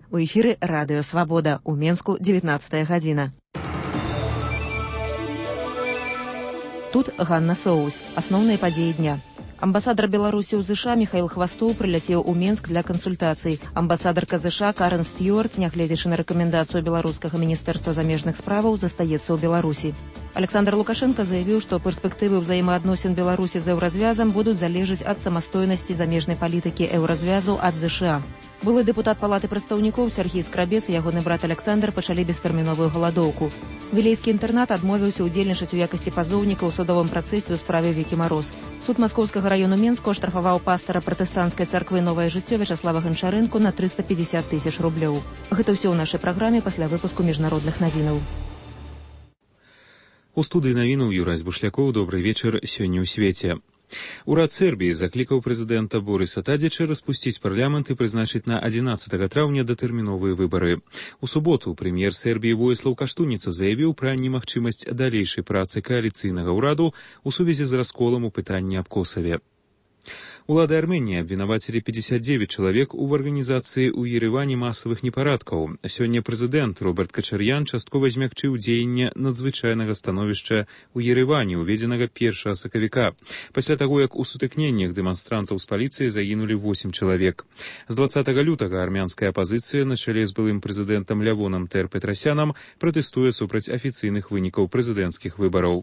У эфіры Радыё Свабода. У Менску 19 гадзіна. Тут Ганна Соус. Асноўныя падзеі дня. Амбасадар Беларусі ў ЗША Михаил Хвастов прыляцеў у Менск для кансультацый. Амбасадарка ЗША Карен Стюарт, нягледзячы на рэкамендацыю беларускага міністэрства замежных справаў, застаецца ў Беларусі. Александр Лукашенко заявіў, што перспектывы ўзаемаадносін Беларусі з еўразвязам будуць залежаць ад самастойнасці замежнай палітыкі еўразвязу ад ЗША. Былы дэпутат палаты прадстаўнікоў Сергій Скрабец і ягоны брат Александр пачалі бестэрміновую галадоўку. Вілейскі інтэрнат адмовіўся ўдзельнічаць у якасці пазоўніка ў судовым працэсе ў справе Вікі Мароз. Суд Маскоўскага раёну Менску аштрафаваў пастара пратэстанцкай царквы «Новае жыццё» Вячаслава Ганчарэнку на 350 000 рублёў. Гэта ўсё ў нашай праграме пасля выпуску міжнародных навінаў. У студыі навінаў Юрась Бушлякоў. Добрый вечар сёння ў свеце. Урад Сербіі заклікаў прэзідэнта Борыса Тадзіча распусціць парламент і прызначыць на 11 траўня датэрміновыя выбары. У суботу прэм'ер Сербіі Воіслаў Каштуніца заявіў пра немагчымасць далейшай працы кааліцыйнага ўраду ў сувязі з расколам у пытанні аб Косаве. Улады Арменіі абвінавацілі 59 чалавек у арганізацыі ў Ереване масавых непарадкаў. Сёння прэзідэнт Роберт Качар'ян часткова змякчыў дзеянне надзвычайнага становішча ў Ереване, уведзенага 1 сакавіка, пасля таго, як у сутыкненнях дэманстрантаў з паліцыяй загінулі 8 чалавек. З 20 лютага армянская апазіцыя на чале з былым прэзідэнтам Лявонам Тер-Петрасянам пратэстуе супраць афіцыйных вынікаў прэзідэнцкіх выбараў.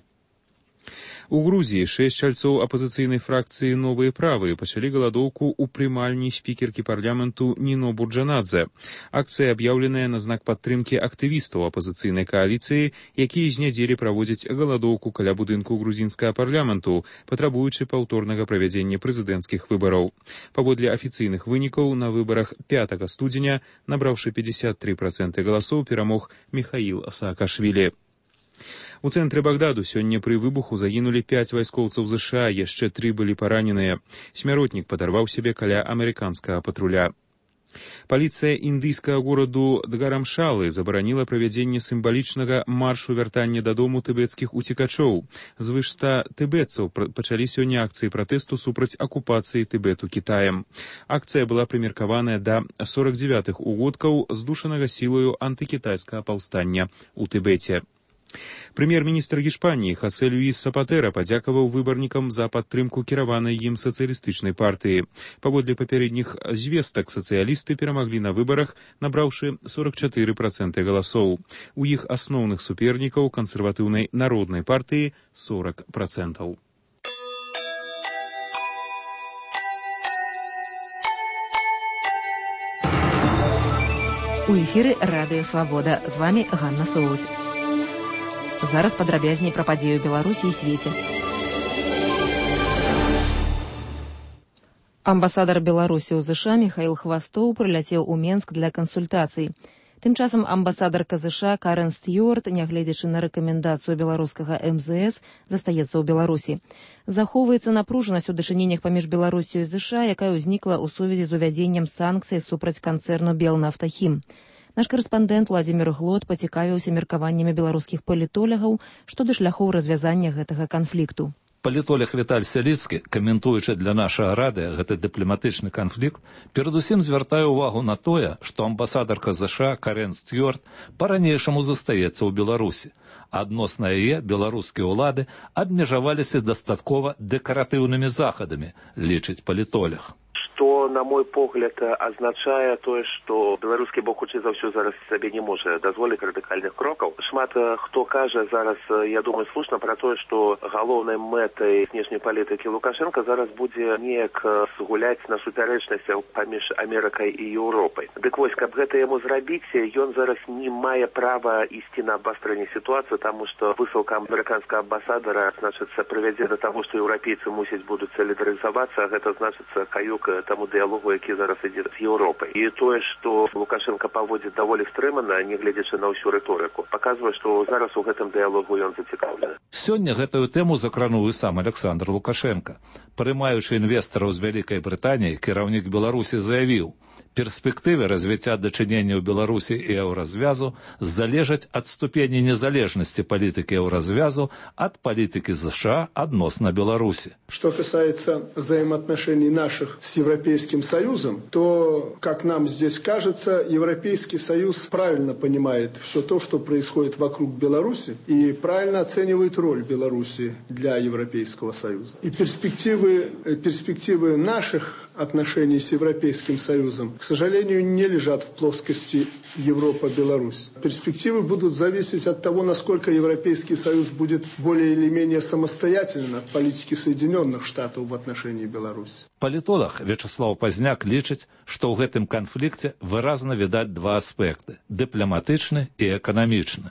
У Грузіі 6 чальцоў апазіцыйнай фракцыі «Новыя правыя» пачалі галадоўку ў прымальні спікеркі парламенту Ніно Бурджанадзе. Акцыя аб'яўленая на знак падтрымкі актывістаў апазіцыйнай кааліцыі, якія з нядзелі праводзяць галадоўку каля будынку грузінскага парламенту, патрабуючы паўторнага правядзення прэзідэнцкіх выбараў. Паводле афіцыйных вынікаў, на выбарах 5 студзеня, набраўшы 53% галасоў, перамог Михаил Саакашвілі. У цэнтры Багдаду сёння пры выбуху загінулі 5 вайскоўцаў ЗША, яшчэ 3 былі параненыя. Смяротнік падарваў сябе каля амерыканскага патруля. Паліцыя індыйскага гораду Дгарамшалы забараніла правядзенне сімвалічнага маршу вяртання дадому тыбецкіх уцекачоў. Звыш 100 тыбетцаў пачалі сёння акцыі пратэсту супраць акупацыі Тыбету Кітаем. Акцыя была прымеркаваная да 49-х угодкаў здушанага сілаю антыкітайскага паўстання ў Тыбеце. Прэм'ер-міністр Гішпаніі Хосе Люіс Сапатэра падзякаваў выбарнікам за падтрымку кіраванай ім сацыялістычнай партыі. Паводле папярэдніх звестак, сацыялісты перамаглі на выбарах, набраўшы 44% галасоў. У іх асноўных супернікаў кансерватыўнай народнай партыі 40%. У эфіры Радыё Свабода. З вамі Ганна Соус. Зараз падрабязней пра падзею Беларусі і свеце. Амбасадар Беларусі ў ЗША Михаил Хвастов прыляцеў у Менск для кансультацый. Тым часам амбасадарка ЗША Карен Стюарт, нягледзячы на рэкамендацыю беларускага МЗС, застаецца ў Беларусі. Захоўваецца напружанасць у дачыненнях паміж Беларусю і ЗША, якая ўзнікла ў сувязі з увядзеннем санкцый супраць канцэрну «Белнафтахім». Наш карэспандэнт Владзімір Глот пацікавіўся меркаваннямі беларускіх палітолагаў штодо шляхоў развязання гэтага канфлікту. Палітолог Віталь Сяліцкі, каментуючы для нашага радыё гэты дыпламатычны канфлікт, перадусім звяртае ўвагу на тое, што амбасадарка ЗША Карен Стюарт па-ранейшаму застаецца ў Беларусі. Адносна яе беларускія ўлады абмежаваліся дастаткова дэкаратыўнымі захадамі, лічыць палітолог. Што, на мой погляд, азначае тое, што беларускі бок хутчэй за ўсё зараз сабе не можа дазволіць радыкальных крокаў. Шмат хто кажа зараз, я думаю, слушна пра тое, што галоўнай мэтай знешняй палітыкі Лукашенка зараз будзе неяк згуляць на супярэчнасцях паміж Амерыкай і Еўропай. Дык вось, каб гэта яму зрабіць, ён зараз не мае права ісці на абвастрэнне сітуацыі, таму што высылка амерыканскага амбасадара, значыцца, прывядзе да таго, што еўрапейцы мусяць будуць салідарызавацца, а гэта значыцца каюк таму дыялогу, які зараз ідзе з Еўропай. І тое, што Лукашенка паводзіць даволі стрымана, не гледзячы на ўсю рыторыку, паказвае, што зараз у гэтым дыялогу ён зацікаўлены. Сёння гэтую тэму закрануў і сам Александр Лукашенка. Прымаючы інвестараў з Вялікай Брытаніі, кіраўнік Беларусі заявіў, перспектывы развіцця дачынення ў Беларусі і еўразвязу залежаць ад ступені незалежнасці палітыкі еўразвязу ад палітыкі ЗША адносна Беларусі. Что касается взаимоотношений наших с Европейским Европейским Союзом, то, как нам здесь кажется, Европейский Союз правильно понимает все то, что происходит вокруг Беларуси, и правильно оценивает роль Беларуси для Европейского Союза. И перспективы наших отношений с Европейским Союзом, к сожалению, не лежат в плоскости Европа-Беларусь. Перспективы будут зависеть от того, насколько Европейский Союз будет более или менее самостоятельен от политики Соединенных Штатов в отношении Беларуси. Палітолог Вячеслав Пазняк лічыць, што ў гэтым канфлікце выразна відаць два аспекты – дыпламатычны і эканамічны.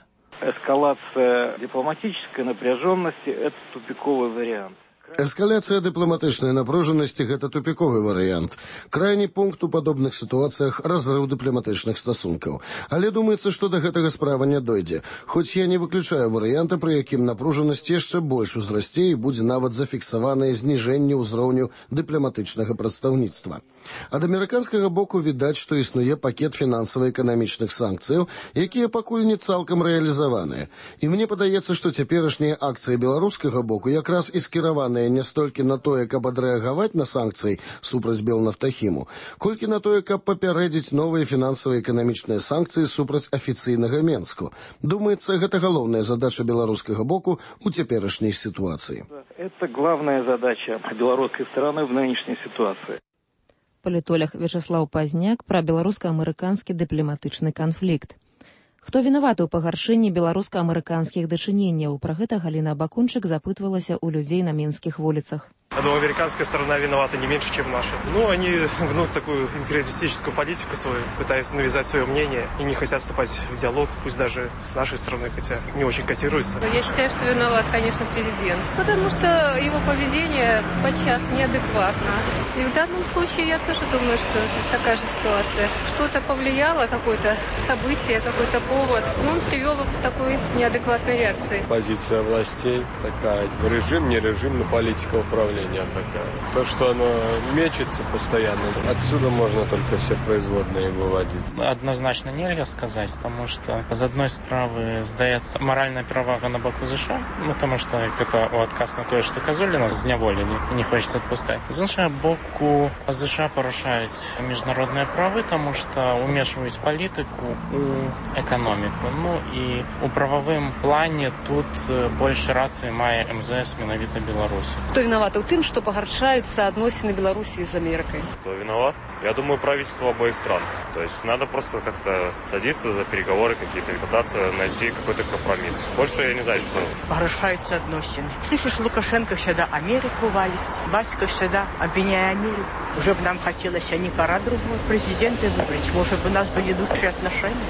Эскалация дипломатической напряженности – это тупиковый вариант. Эскаляция дыпламатычнай напружанасці – гэта тупіковы варыянт. Крайні пункт у падобных сітуацыях – разрыў дыпламатычных стасункаў. Але думаецца, што да гэтага справа не дойдзе. Хоць я не выключаю варыянта, пры якім напружанасць яшчэ больш узрасце і будзе нават зафіксаванае зніжэнне ўзроўню дыпламатычнага прадстаўніцтва. Ад амерыканскага боку відаць, што існуе пакет фінансава-эканамічных санкцыяў, якія пакуль не цалкам рэалізаваныя. І мне падаецца, што цяперашнія акцыі беларускага боку якраз і скіраваныя не столькі на тое, каб адрэагаваць на санкцыі супраць Белнафтахіму, колькі на тое, каб папярэдзіць новыя фінансава-эканамічныя санкцыі супраць афіцыйнага Менску. Думаецца, гэта галоўная задача беларускага боку у цяперашняй сітуацыі. Это главная задача белорусской стороны в нынешней ситуации. Палітолог Вячеслав Пазняк пра беларуска-амерыканскі дыпламатычны канфлікт. Хто вінаваты ў пагаршэнні беларуска-амерыканскіх дачыненняў? Пра гэта Галіна Бакунчык запытвалася ў людзей на менскіх вуліцах. Я думаю, американская сторона виновата не меньше, чем наша. Ну, они гнут такую империалистическую политику свою, пытаются навязать свое мнение и не хотят вступать в диалог, пусть даже с нашей стороны, хотя не очень котируется. Я считаю, что виноват, конечно, президент, потому что его поведение подчас неадекватно. И в данном случае я тоже думаю, что такая же ситуация. Что-то повлияло, какое-то событие, какой-то повод, но он привел к такой неадекватной реакции. Позиция властей такая, режим, не режим, но политика управления такая. То, что оно мечется постоянно, отсюда можно только все производные выводить. Однозначно нельзя сказать, потому что з одной справы, здаецца, моральная перавага на боку США, потому что это отказ на тое, что Козулина зняволені и не хочется отпускать. З іншого боку, США порушают международные правы, потому что умешивают политику у экономику. Ну и у правовым плане тут больше рации мае МЗС менавіта Беларуси. Кто виноват в том, что погоршаются отношения Беларуси с Америкой? Кто виноват? Я думаю, правительство обоих стран. То есть надо просто как-то садиться за переговоры какие-то и пытаться найти какой-то компромисс. Больше я не знаю, что... Погоршаются отношения. Слышишь, Лукашенко всегда Америку валит, Басков всегда обвиняя Америку. Уже бы нам хотелось, а не пора другого президента выбрать. Может, у нас были лучшие отношения.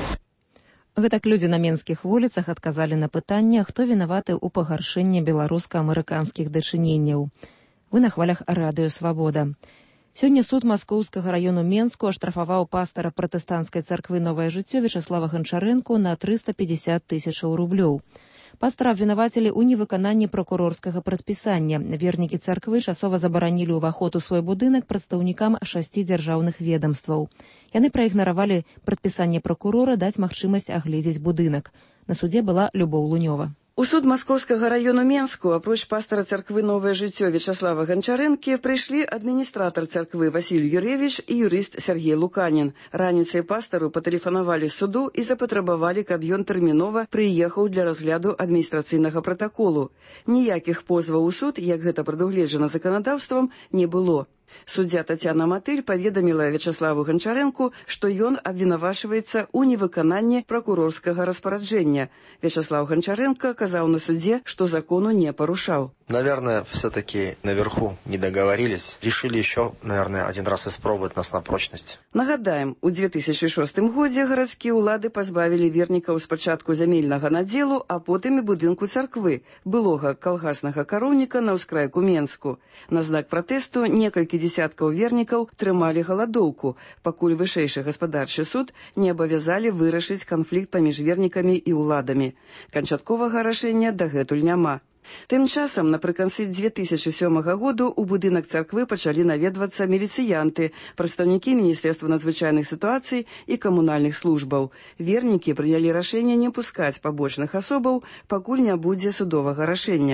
Гэтак людзі на менскіх вуліцах адказалі на пытанне, хто вінаваты ў пагаршэнні беларуска-амерыканскіх дачыненняў. Вы на хвалях радыё «Свабода». Сёння суд Маскоўскага раёну Менску аштрафаваў пастара пратэстанцкай царквы «Новае жыццё» Вячеслава Гончарэнку на 350 тысячаў рублёў. Пастара абвінавацілі ў невыкананні пракурорскага прадпісання. Вернікі царквы часова забаранілі ўваход у свой будынак прадстаўнікам 6 дзяржаўных ведамстваў. Яны праігнаравалі прадпісанне пракурора даць магчымасць агледзець будынак. На судзе была Любоў Лунёва. У суд Маскоўскага раёну Менску, апроч пастара царквы «Новае жыццё» Вячеслава Гончарэнкі, прыйшлі адміністратар царквы Васіль Юревіч і юрыст Сергей Луканін. Раніцай пастару патэлефанавалі суду і запатрабавалі, каб ён тэрмінова прыехаў для разгляду адміністрацыйнага пратаколу. Ніякіх позваў у суд, як гэта прадугледжана заканадаўствам, не было. Суддзя Тацяна Матыль паведаміла Вячеславу Гончарэнку, што ён абвінавачваецца ў невыкананні пракурорскага распараджэння. Вячеслав Гончарэнка казаў на судзе, што закону не парушаў. Наверное, все-таки наверху не договорились. Решили еще, наверное, один раз испробовать нас на прочность. Нагадаем, у 2006 годзе гарадскія ўлады пазбавілі вернікаў спачатку зямельнага надзелу, а потым і будынку царквы, былога калгаснага кароўніка на ўскрайку Менску. На знак пратэсту некалькі десяткаў вернікаў трымалі галадоўку, пакуль вышэйшы гаспадарчы суд не абавязалі вырашыць канфлікт паміж вернікамі і ўладамі. Канчатковага рашэння дагэтуль няма. Тым часам, напрыканцы 2007 году у будынак царквы пачалі наведвацца міліцыянты, прадстаўнікі Міністэрства надзвычайных сітуацый і камунальных службаў. Вернікі прынялі рашэнне не пускаць пабочных асобаў, пакуль не будзе судовага рашэння.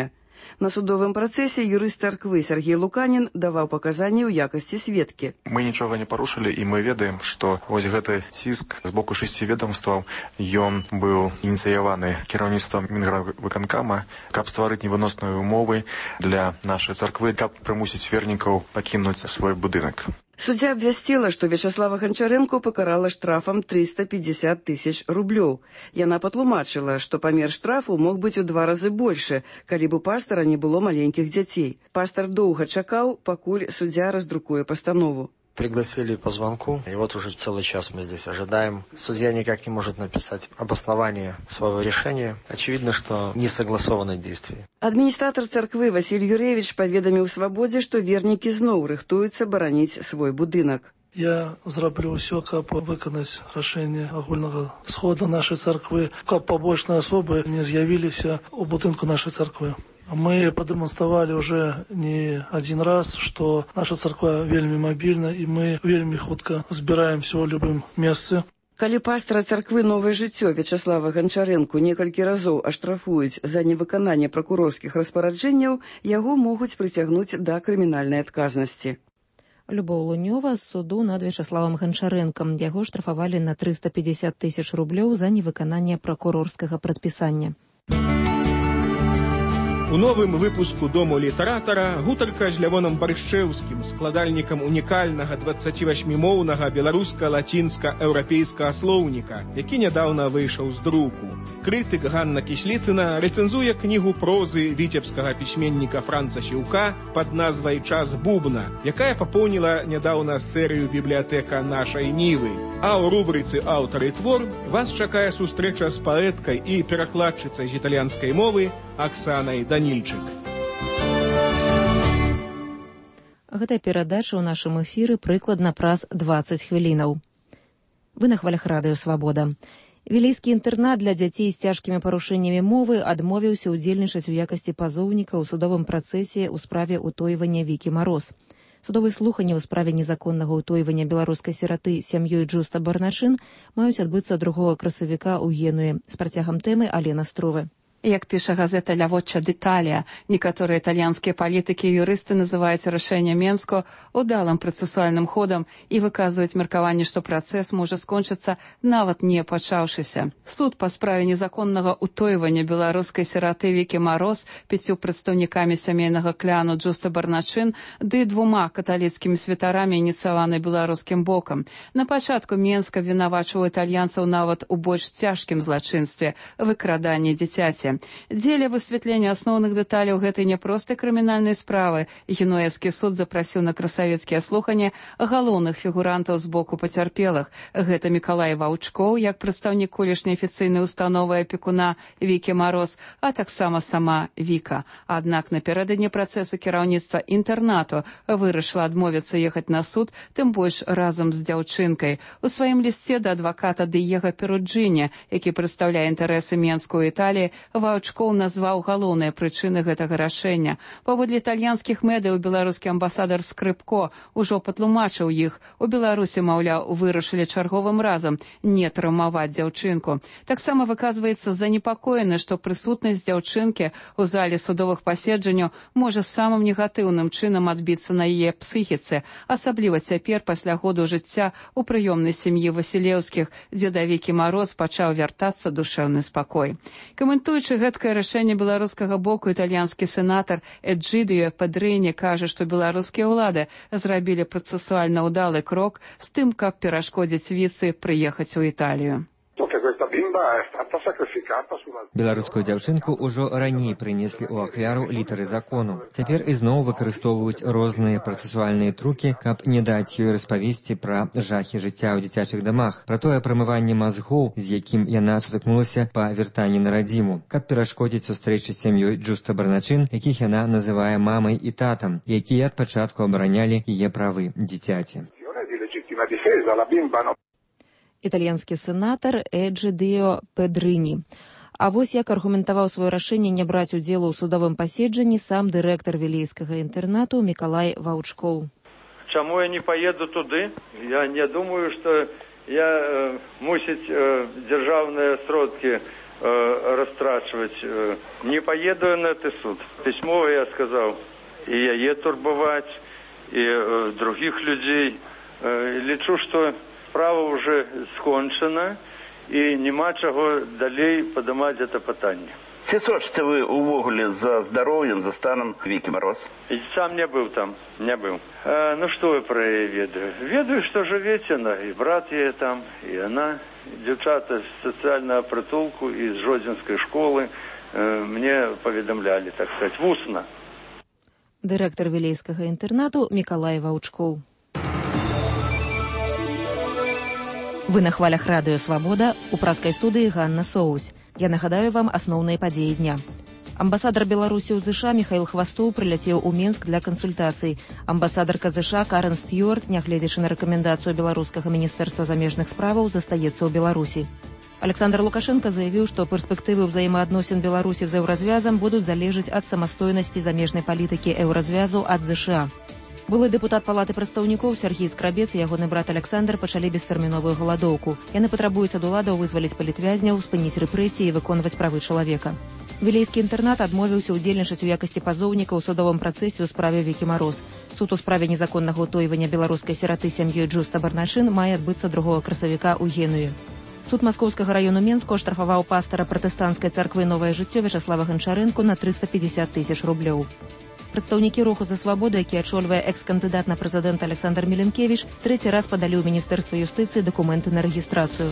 На судовым працэсе юрыст царквы Сергей Луканін даваў паказанні ў якасці сведкі. Мы нічога не парушылі, і мы ведаем, што вось гэты ціск з боку 6 ведомстваў, ён быў ініцыяваны кіраўніцтвам Мінградвыканкама, каб стварыць невыносныя умовы для нашай царквы, каб прымусіць вернікаў пакінуць свой будынак. Суддзя абвясціла, што Вячаслава Гончаренко пакарала штрафам 350 тысяч рублёў. Яна патлумачыла, што памер штрафу мог быць у 2 разы большы, калі б у пастара не было маленькіх дзяцей. Пастар доўга чакаў, пакуль суддзя раздрукуе пастанову. Пригласили по звонку, и вот уже целый час мы здесь ожидаем. Судья никак не может написать обоснование своего решения. Очевидно, что не согласованное действие. Администратор церквы Василь Юревич паведаміў свабодзе, што вернікі зноў рыхтуюцца бараніць свой будынак. Я зраблю все, каб выканаць рашэнне агульнага схода нашай царквы, каб пабочныя асобы не з'явіліся ў будынку нашай царквы. Мы продемонстрировали уже не один раз, что наша церква вельми мобильна, и мы вельми хутка збираемся ў любым месцы. Калі пастара царквы «Новае жыццё» Вячаслава Гончаренко некалькі разоў аштрафуюць за невыкананне пракурорскіх распараджэнняў, яго могуць прыцягнуць да крымінальнай адказнасці. Любоў Лунёва з суду над Вячаславам Гончаренкам. Яго штрафавалі на 350 тысяч рублёў за невыкананне пракурорскага прадпісання. У новым выпуску «Дому літаратара» гутарка з Лявоном Баршчэўскім, складальнікам унікальнага 28-моўнага беларуска-лацінска-еўрапейскага слоўніка, які нядаўна выйшаў з друку. Крытык Ганна Кісліцына рэцэнзуе кнігу прозы віцебскага пісьменніка Франца Сіўка пад назвай «Час бубна», якая папоўніла нядаўна серыю бібліятэка нашай Нівы. А ў рубрыцы «Аўтар і твор» вас чакае сустрэча з паэткай і перакладчыцай з італьянскай мовы Аксанай Данільчык. Гэтая перадача ў нашым эфіры прыкладна праз 20 хвілінаў. Вы на хвалях радыё «Свабода». Вілейскі інтэрнат для дзяцей з цяжкімі парушэннямі мовы адмовіўся ўдзельнічаць у якасці пазоўніка ў судовым працэсе ў справе ўтойвання Вікі Мароз. Судовыя слуханні ў справе незаконнага ўтойвання беларускай сіраты сям'ёй Джуста Барначын маюць адбыцца 2 красавіка ў Генуі. З працягам тэмы Алена Струве. Як піша газета «Ля Вочча d'Italia», некаторыя італьянскія палітыкі і юрысты называюць рашэнне Менску удалым працэсуальным ходам і выказваюць меркаванне, што працэс можа скончыцца нават не пачаўшыся. Суд па справе незаконнага ўтойвання беларускай сіраты Вікі Мароз 5 прадстаўнікамі сямейнага кляну Джуста Барначын ды 2 каталіцкімі святарамі ініцыяваны беларускім бокам. На пачатку Менска вінавачваў італьянцаў нават у больш цяжкім злачынстве – выкраданні дзіцяці. Дзеля высвятлення асноўных дэталяў гэтай няпростай крымінальнай справы генуэзскі суд запрасіў на красавецкія слуханні галоўных фігурантаў з боку пацярпелых. Гэта Мікалай Ваўчкоў, як прадстаўнік колішняй афіцыйнай установы апекуна Вікі Мароз, а таксама сама Віка. Аднак напярэдадні працэсу кіраўніцтва інтэрнату вырашыла адмовіцца ехаць на суд, тым больш разам з дзяўчынкай. У сваім лісце да адваката Дыега Перуджыня, які прадстаўляе інтарэсы Менску ў Італіі, Ваўчкоў назваў галоўныя прычыны гэтага рашэння. Паводле італьянскіх медыяў беларускі амбасадар Скрыпко ўжо патлумачыў іх. У Беларусі, маўляў, вырашылі чарговым разам не траўмаваць дзяўчынку. Таксама выказваецца занепакоены, што прысутнасць дзяўчынкі ў зале судовых паседжанняў можа самым негатыўным чынам адбіцца на яе псіхіцы, асабліва цяпер пасля году жыцця ў прыёмнай сям'і Васілеўскіх, дзе да Вікі Мароз пачаў вяртацца душэўны спакой. Каментуючы гэткае рашэнне беларускага боку, італьянскі сенатар Эджидіо Педрыні кажа, што беларускія ўлады зрабілі працэсуальна ўдалы крок з тым, каб перашкодзіць Віцы прыехаць у Італію. Беларускую дзяўчынку ўжо раней прынеслі ў ахвяру літары закону. Цяпер ізноў выкарыстоўваюць розныя працэсуальныя трукі, каб не даць ёй распавесці пра жахі жыцця ў дзіцячых дамах, пра тое прамыванне мазгоў, з якім яна сутыкнулася па вяртанні на радзіму, каб перашкодзіць сустрэчы з сям'ёй Джуста Барначын, якіх яна называе мамай і татам, якія ад пачатку абаранялі яе правы дзіцяці. Італьянскі сенатар Эджидіо Педрыні. А вось як аргументаваў сваё рашэнне не браць удзелу ў судовым паседжанні сам дырэктар вілейскага інтэрнату Мікалай Ваўчкоў. Чаму я не поеду туды? Я не думаю, што я мусіць дзяржаўныя сродкі растрачивать. Не поеду я на этот суд. Письмо я сказал, и яе турбовать, и других людей. Лічу, что справа уже скончена, и нема чего далей поднимать это питание. Ці сочыце вы увогуле за здоровьем, за станом Вики Мороз? Сам не был там, не был. Ну что я про ее ведаю? Ведаю, что живет она, и брат ей там, и она. Девчата с социального притулку из Жодзинской школы мне поведомляли, так сказать, вусно. Директор Вілейського інтернату Миколай Ваучков. Вы на хвалях Радыё Свабода, у праскай студыі Ганна Соусь. Я нагадаю вам асноўныя падзеі дня. Амбасадар Беларусі ў ЗША Михаил Хвастоў прыляцеў у Менск для кансультацый. Амбасадарка ЗША Карен Стюарт, нягледзячы на рэкамендацыю беларускага міністэрства замежных справаў, застаецца ў Беларусі. Александр Лукашенко заявіў, што перспектывы ўзаемаадносін Беларусі з еўразвязам будуць залежаць ад самастойнасці замежнай палітыкі еўразвязу ад ЗША. Былы дэпутат палаты прадстаўнікоў Сергій Скрабец і ягоны брат Александр пачалі бестэрміновую галадоўку. Яны патрабуюць ад уладаў вызваліць палітвязняў, спыніць рэпрэсіі і выконваць правы чалавека. Вілейскі інтэрнат адмовіўся ўдзельнічаць у якасці пазоўніка ў судовым працэсе ў справе Вікі Мароз. Суд у справе незаконнага ўтойвання беларускай сіраты сям'ёй Джуста Барнашын мае адбыцца 2 красавіка ў Генуі. Суд Маскоўскага раёну Менску аштрафаваў пастара пратэстанцкай царквы «Новае жыццё» Вячаслава Ганчарэнку на 350 000 рублёў. Прадстаўнікі руху за свабоду, які ачольвае экс-кандыдат на прэзідэнта Александр Міленкевіч, 3 раз падалі ў міністэрства юстыцыі дакументы на рэгістрацыю.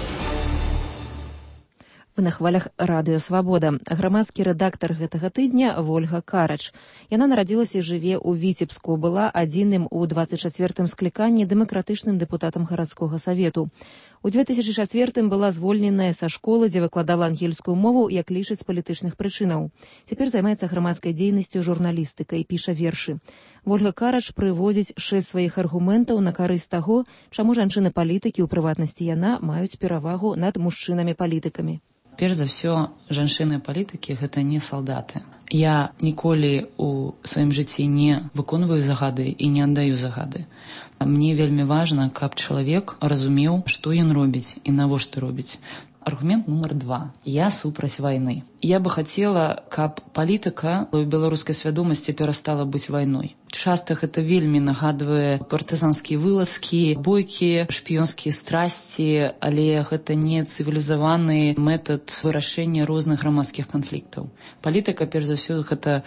Вы на хвалях Радыё Свабода. Грамадскі рэдактар гэтага тыдня Вольга Карач. Яна нарадзілася і жыве ў Віцебску, была адзіным у 24-м скліканні дэмакратычным дэпутатам гарадскога савету. У 2004-м была звольненая са школы, дзе выкладала ангельскую мову, як лічыць з палітычных прычынаў. Цяпер займаецца грамадскай дзейнасцю журналістыкай, піша вершы. Вольга Карач прыводзіць 6 сваіх аргументаў на карысць таго, чаму жанчыны-палітыкі, у прыватнасці яна, маюць перавагу над мужчынамі-палітыкамі. Перш за ўсё, жанчыны-палітыкі – гэта не салдаты. Я ніколі ў сваім жыцці не выконваю загады і не аддаю загады. Мне вельмі важна, каб чалавек разумеў, што ён робіць і навошта робіць. Аргумент нумар 2. Я супраць вайны. Я бы хацела, каб палітыка ў беларускай свядомасці перастала быць вайной. Часта гэта вельмі нагадвае партызанскія вылазкі, бойкі, шпіёнскія страсці, але гэта не цывілізаваны метад вырашэння розных грамадскіх канфліктаў. Палітыка, перш за ўсё, гэта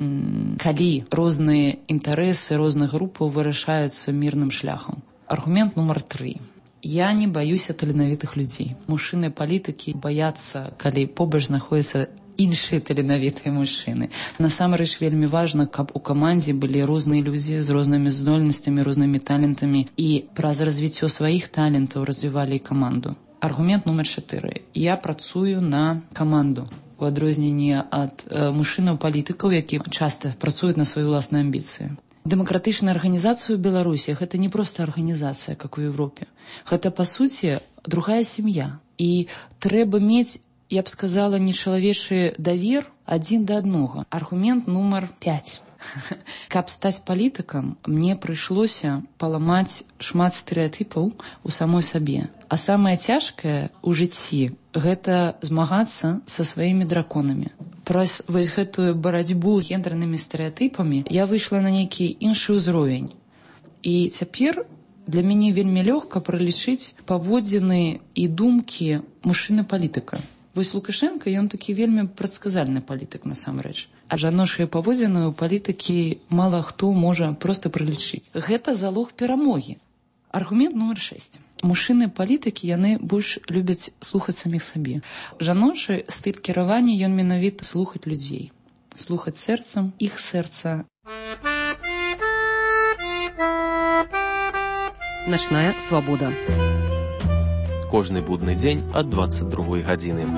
калі розныя інтарэсы розных групаў вырашаюцца мірным шляхам. Аргумент нумар 3. Я не баюся таленавітых людзей. Мужчыны-палітыкі баяцца, калі побач знаходзяцца іншыя таленавітыя мужчыны. Насамрэч вельмі важна, каб у камандзе былі розныя людзі з рознымі здольнасцямі, рознымі талентамі і праз развіццё сваіх талентаў развівалі каманду. Аргумент нумар 4. Я працую на каманду. У адрозненні ад мужчынаў-палітыкаў, які часта працуюць на сваю ўласную амбіцыю. Дэмакратычная арганізацыя ў Беларусі – гэта не проста арганізацыя, як у Европе. Гэта, па суці, другая сям'я. І трэба мець, я б сказала, нечалавечы давер адзін да аднога. Аргумент нумар 5. Каб стаць палітыкам, мне прыйшлося паламаць шмат стэрэатыпаў у самой сабе. А самае цяжкае ў жыцці – гэта змагацца са сваімі драконамі. Праз вось гэтую барацьбу з гендернымі стэрэатыпамі я выйшла на нейкі іншы ўзровень. І цяпер для мяне вельмі лёгка пралічыць паводзіны і думкі мужчыны-палітыка. Вось Лукашенко, ён такі вельмі прадказальны палітык насамрэч. А жаночыя паводзіны ў палітыкі мала хто можа проста пралічыць. Гэта залог перамогі. Аргумент нумар 6. Мужчыны-палітыкі, яны больш любяць слухаць саміх сабе. Жаночы стыль кіравання, ён менавіта слухаць людзей. Слухаць сэрцам, іх сэрца. Начная свабода. Кожны будны дзень ад 22 гадзіны.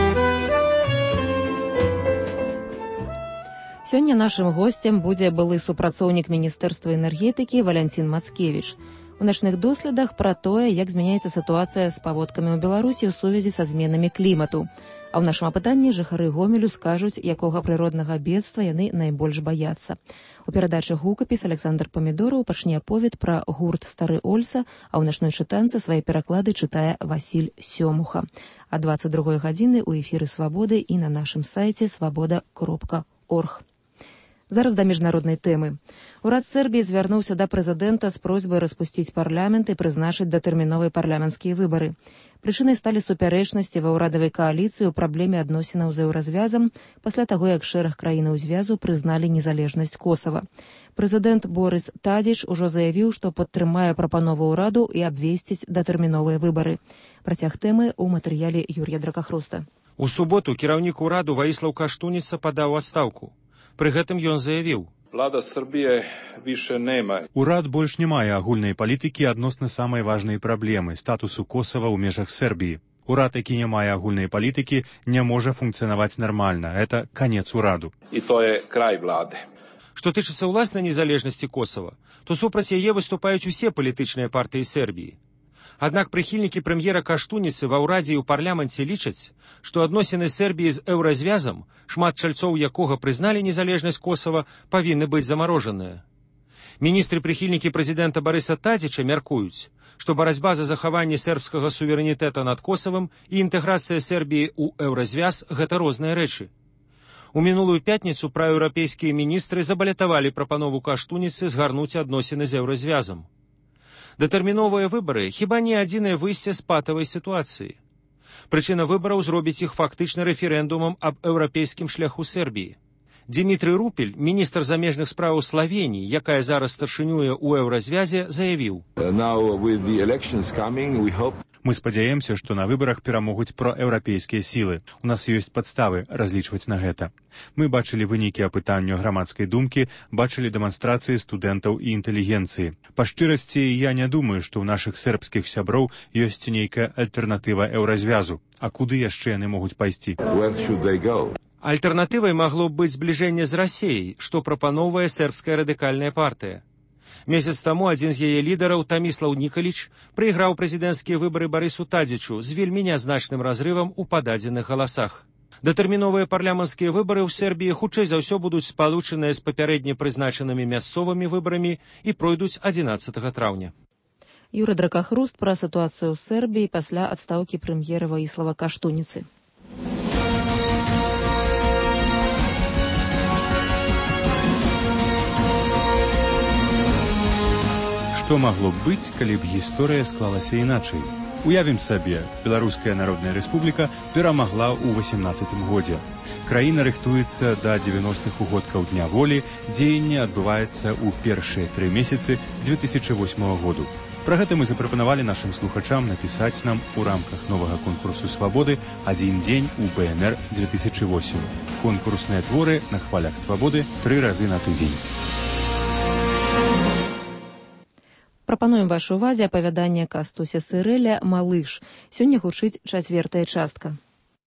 Сёння нашым госцем будзе былы супрацоўнік Міністэрства энергетыкі Валянцін Мацкевіч. У начных доследах пра тое, як змяняецца сітуацыя з паводкамі ў Беларусі ў сувязі са зменамі клімату. А ў нашым апытанні жыхары Гомелю скажуць, якога прыроднага бедства яны найбольш баяцца. У перадачы «Гукапіс» Александр Памідораў пачне аповед пра гурт «Стары Ольса», а ў начной чытанцы свае пераклады чытае Васіль Сёмуха. А 22 гадзіны ў эфіры «Свабоды» і на нашым сайце свабода.орг. Зараз да міжнароднай тэмы. Урад Сербіі звярнуўся да прэзідэнта з просьбай распусціць парламент і прызначыць датэрміновыя парламенцкія выбары. Прычынай сталі супярэчнасці ва ўрадавай кааліцыі ў праблеме адносінаў з еўразвязам пасля таго, як шэраг краінаў звязу прызналі незалежнасць Косава. Прэзідэнт Борис Тадзіч ужо заявіў, што падтрымае прапанову ўраду і абвесціць датэрміновыя выбары. Працяг тэмы ў матэрыяле Юрія Дракахруста. У суботу кіраўнік ураду Ваіслаў Каштуніца падаў адстаўку. Пры гэтым ён заявіў: Урад больш не мае агульнай палітыкі адносна самай важнай праблемы статусу Косава ў межах Сербіі. Урад, які не мае агульнай палітыкі, не можа функцыянаваць нармальна. Это канец ураду. І то є край влади. Што тычыцца ўласнай незалежнасці Косава, то супраць яе выступаюць усе палітычныя партыі Сербіі. Аднак прыхільнікі прэм'ера Каштуніцы ва ўрадзе і ў парламенце лічаць, што адносіны Сербіі з еўразвязам, шмат чальцоў якога прызналі незалежнасць Косава, павінны быць замарожаныя. Міністры-прыхільнікі прэзідэнта Барыса Тадзіча мяркуюць, што барацьба за захаванне сербскага суверэнітэта над Косавам і інтэграцыя Сербіі ў еўразвяз – гэта розныя рэчы. У мінулую пятніцу праеўрапейскія міністры забалятавалі прапанову Каштуніцы згарнуць адносіны з еўразвязам. Датэрміновыя выбары хіба не адзінае выйсце з патавай сітуацыі. Прычына выбараў зробіць іх фактычна рэферэндумам аб еўрапейскім шляху Сербіі. Дмітрый Рупель, міністр замежных спраў Славеніі, якая зараз старшынюе ў еўразвязе, заявіў: Мы спадзяемся, што на выбарах перамогуць праеўрапейскія сілы. У нас ёсць падставы разлічваць на гэта. Мы бачылі вынікі апытання грамадскай думкі, бачылі дэманстрацыі студэнтаў і інтэлігенцыі. Па шчырасці, я не думаю, што ў нашых сербскіх сяброў ёсць нейкая альтэрнатыва еўразвязу. А куды яшчэ яны могуць пайсці? Альтэрнатывай магло б быць збліжэнне з Расіяй, што прапаноўвае сербская радыкальная партыя. Месяц таму адзін з яе лідараў, Таміслаў Нікаліч, прайграў прэзідэнцкія выбары Барысу Тадзічу з вельмі нязначным разрывам у пададзеных галасах. Датэрміновыя парламенцкія выбары ў Сербіі хутчэй за ўсё будуць спалучаныя з папярэдне прызначанымі мясцовымі выбарамі і пройдуць 11 траўня. Юрий Дракахруст пра сітуацыю ў Сербіі пасля адстаўкі прэм'ера Ваіслава Каштуніцы. Што магло б быць, калі б гісторыя склалася іначай? Уявім сабе, Беларуская Народная Рэспубліка перамагла ў 18 годзе. Краіна рыхтуецца да 90-х угодкаў Дня волі, дзеянне адбываецца ў першыя 3 месяцы 2008 году. Пра гэта мы запрапанавалі нашым слухачам напісаць нам у рамках новага конкурсу «Свабоды» «Адзін дзень у БНР 2008». Конкурсныя творы на хвалях «Свабоды» 3 разы на тыдзень. Прапануем вашай увазе апавяданне Кастуся Сырэля «Малыш». Сёння гучыць 4-я частка.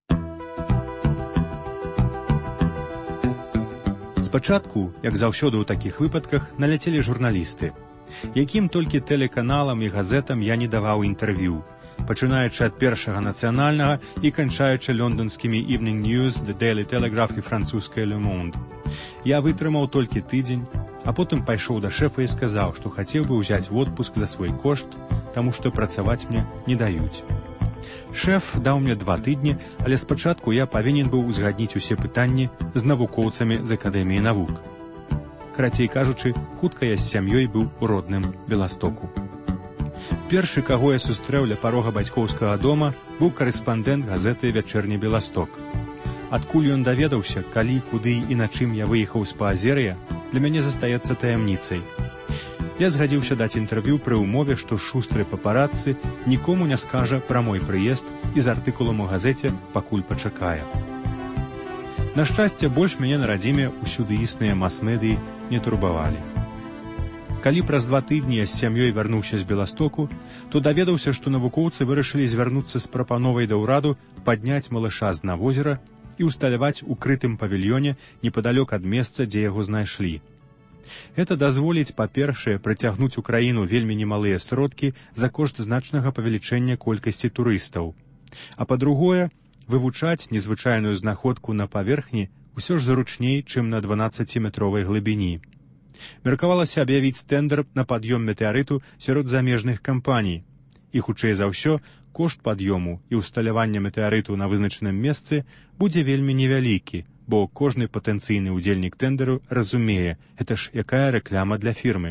Спачатку, як заўсёды ў такіх выпадках, наляцелі журналісты. Якім толькі тэлеканалам і газетам я не даваў інтэрв'ю, пачынаючы ад першага нацыянальнага і канчаючы лонданскімі Evening News, The Daily Telegraph і французскае Le Monde. Я вытрымаў толькі тыдзень, а потым пайшоў да шэфа і сказаў, што хацеў бы ўзяць водпуск за свой кошт, таму што працаваць мне не даюць. Шэф даў мне 2 тыдні, але спачатку я павінен быў узгадніць усе пытанні з навукоўцамі з Акадэміі навук. Карацей кажучы, хутка я з сям'ёй быў у родным Беластоку. Першы, каго я сустрэў ля парога бацькоўскага дома, быў карэспандэнт газеты «Вячэрні Беласток». Адкуль ён даведаўся, калі, куды і на чым я выехаў з Паазер'я, для мяне застаецца таямніцай. Я згадзіўся даць інтэрв'ю пры ўмове, што шустры папарацы нікому не скажа пра мой прыезд і з артыкулам у газеце пакуль пачакае. На шчасце, больш мяне на радзіме ўсюды існыя мас-медыі не турбавалі. Калі праз 2 тыдні я з сям'ёй вярнуўся з Беластоку, то даведаўся, што навукоўцы вырашылі звярнуцца з прапановай да ўраду падняць малыша з дна возера і ўсталяваць у крытым павільёне непадалёк ад месца, дзе яго знайшлі. Гэта дазволіць, па-першае, прыцягнуць у краіну вельмі немалыя сродкі за кошт значнага павелічэння колькасці турыстаў. А па-другое, Вывучаць незвычайную знаходку на паверхні ўсё ж зручней, чым на 12-метровай глыбіні. Меркавалася аб'явіць тендер на пад'ём метэарыту сярод замежных кампаній. І, хутчэй за ўсё, кошт пад'ёму і ўсталявання метэарыту на вызначаным месцы будзе вельмі невялікі, бо кожны патэнцыйны ўдзельнік тендеру разумее, гэта ж якая рэкляма для фірмы.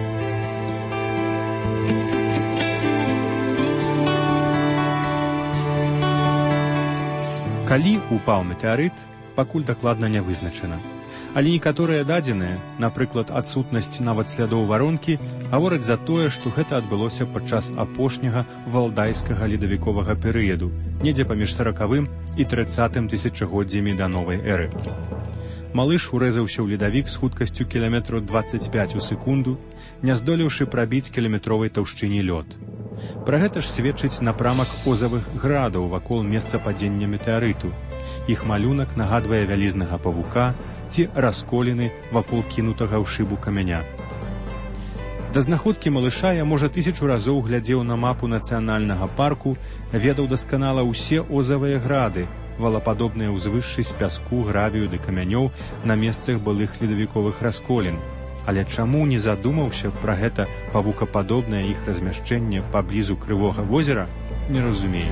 Калі упаў метэарыт, пакуль дакладна не вызначана. Але некаторыя дадзеныя, напрыклад, адсутнасць нават слядоў варонкі, гавораць за тое, што гэта адбылося падчас апошняга валдайскага ледавіковага перыяду, недзе паміж 40-м і 30-м тысячагоддзямі да новай эры. Малыш урэзаўся ў ледавік з хуткасцю кіламетраў 25 у секунду, не здолеўшы прабіць кіламетровай таўшчыні лёд. Пра гэта ж сведчыць напрамак озавых градаў вакол месца падзення метэарыту. Іх малюнак нагадвае вялізнага павука ці расколіны вакол кінутага ў шыбу камяня. Да знаходкі малыша я, можа, 1000 разоў глядзеў на мапу нацыянальнага парку, ведаў дасканала ўсе озавыя грады, валападобныя ўзвышшы з пяску, гравію ды камянёў на месцах былых ледавіковых расколін. Але чаму не задумаўся пра гэта павукападобнае іх размяшчэнне паблізу Крывога возера, не разумею.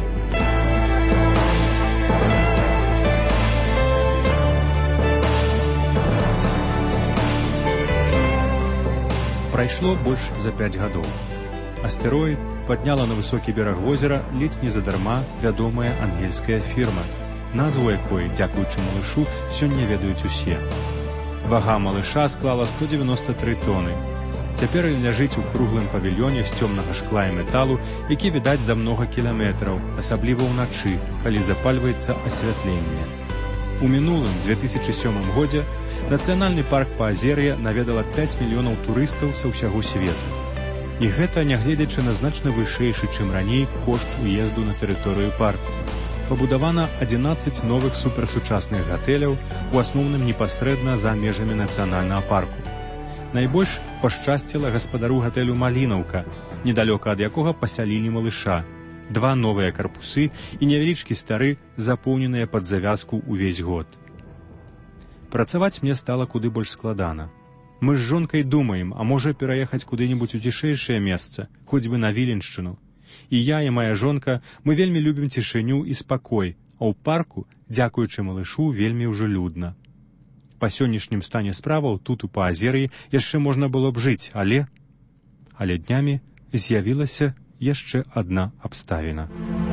Прайшло больш за 5 гадоў. Астэроід падняла на высокі бераг возера ледзь не задарма вядомая ангельская фірма, назву якой, дзякуючы малышу, сёння ведаюць усе. Вага малыша склала 193 тоны. Цяпер ён ляжыць у круглым павільёне з цёмнага шкла і металу, які відаць за многа кіламетраў, асабліва ўначы, калі запальваецца асвятленне. У мінулым 2007 годзе Нацыянальны парк Паазер'я наведала 5 мільёнаў турыстаў са ўсяго свету. І гэта нягледзячы на значна вышэйшы, чым раней, кошт уезду на тэрыторыю парку. Пабудавана 11 новых суперсучасных гатэляў, у асноўным непасрэдна за межамі нацыянальнага парку. Найбольш пашчасціла гаспадару гатэлю «Малінаўка», недалёка ад якога пасялілі малыша. 2 новыя карпусы і невялічкі стары, запоўненыя пад завязку ўвесь год. Працаваць мне стала куды больш складана. Мы з жонкай думаем, а можа пераехаць куды-небудзь у цішэйшае месца, хоць бы на Віленшчыну. І я, і мая жонка, мы вельмі любім цішыню і спакой, а ў парку, дзякуючы малышу, вельмі ўжо людна. Па сённяшнім стане справаў тут у Паазер'і яшчэ можна было б жыць, але днямі з'явілася яшчэ адна абставіна.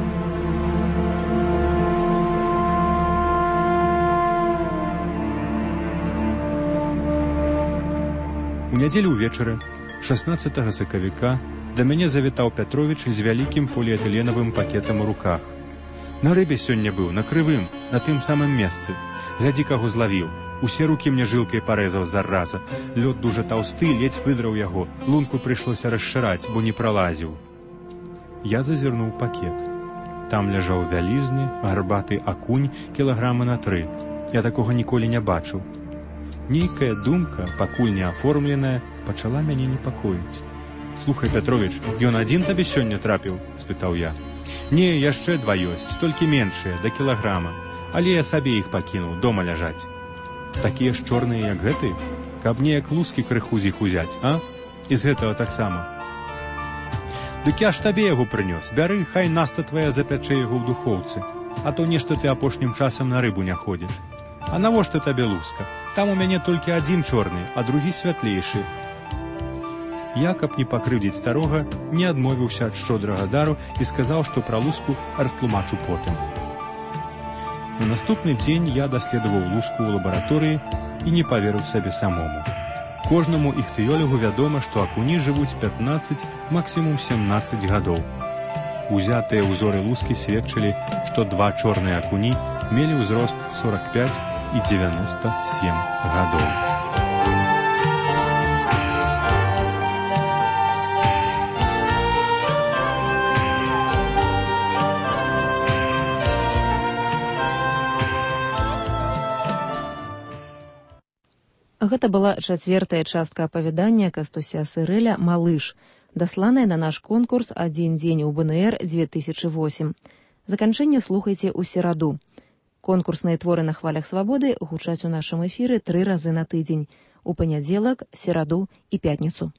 У нядзелю ўвечары, 16 сакавіка, да мяне завітаў Пятровіч з вялікім поліэтыленавым пакетам у руках. На рыбе сёння быў, на крывым, на тым самым месцы. Глядзі, каго злавіў. Усе рукі мне жылкай парэзаў зараза. Лёд дужа таўсты, ледзь выдраў яго. Лунку прыйшлося расшыраць, бо не пралазіў. Я зазірнуў пакет. Там ляжаў вялізны, гарбаты акунь кілаграма на 3. Я такога ніколі не бачыў. Нейкая думка, пакуль не аформленая, пачала мяне непакоіць. «Слухай, Пятровіч, ён адзін табе сёння трапіў?» – спытаў я. «Не, яшчэ 2 ёсць, толькі меншыя, да кілаграма. Але я сабе іх пакінуў, дома ляжаць». «Такія ж чорныя, як гэты? Каб неяк лускі крыху з іх узяць, а? І з гэтага таксама». «Дык я ж табе яго прынёс. Бяры, хай наста твая запячэ яго ў духоўцы. А то нешта ты апошнім часам на рыбу не ходзіш. А навошта табе луска? Там у мяне толькі адзін чорны, а другі святлейшы». Я, каб не пакрыўдзіць старога, не адмовіўся ад шчодрага дару і сказаў, што пра луску растлумачу потым. На наступны дзень я даследаваў луску ў лабараторыі і не паверыў сабе самому. Кожнаму іхтыёлягу вядома, што акуні жывуць 15, максімум 17 гадоў. Узятыя ўзоры лускі сведчылі, што 2 чорныя акуні мелі ўзрост 45 і 97 гадоў. Гэта была 4-я частка апавядання Кастуся Сырэля «Малыш», дасланая на наш конкурс «Адзін дзень у БНР-2008». Заканчэнне слухайце ў сераду. Конкурсныя творы на хвалях свабоды гучаць у нашым эфіры 3 разы на тыдзень. У панядзелак, сераду і пятніцу.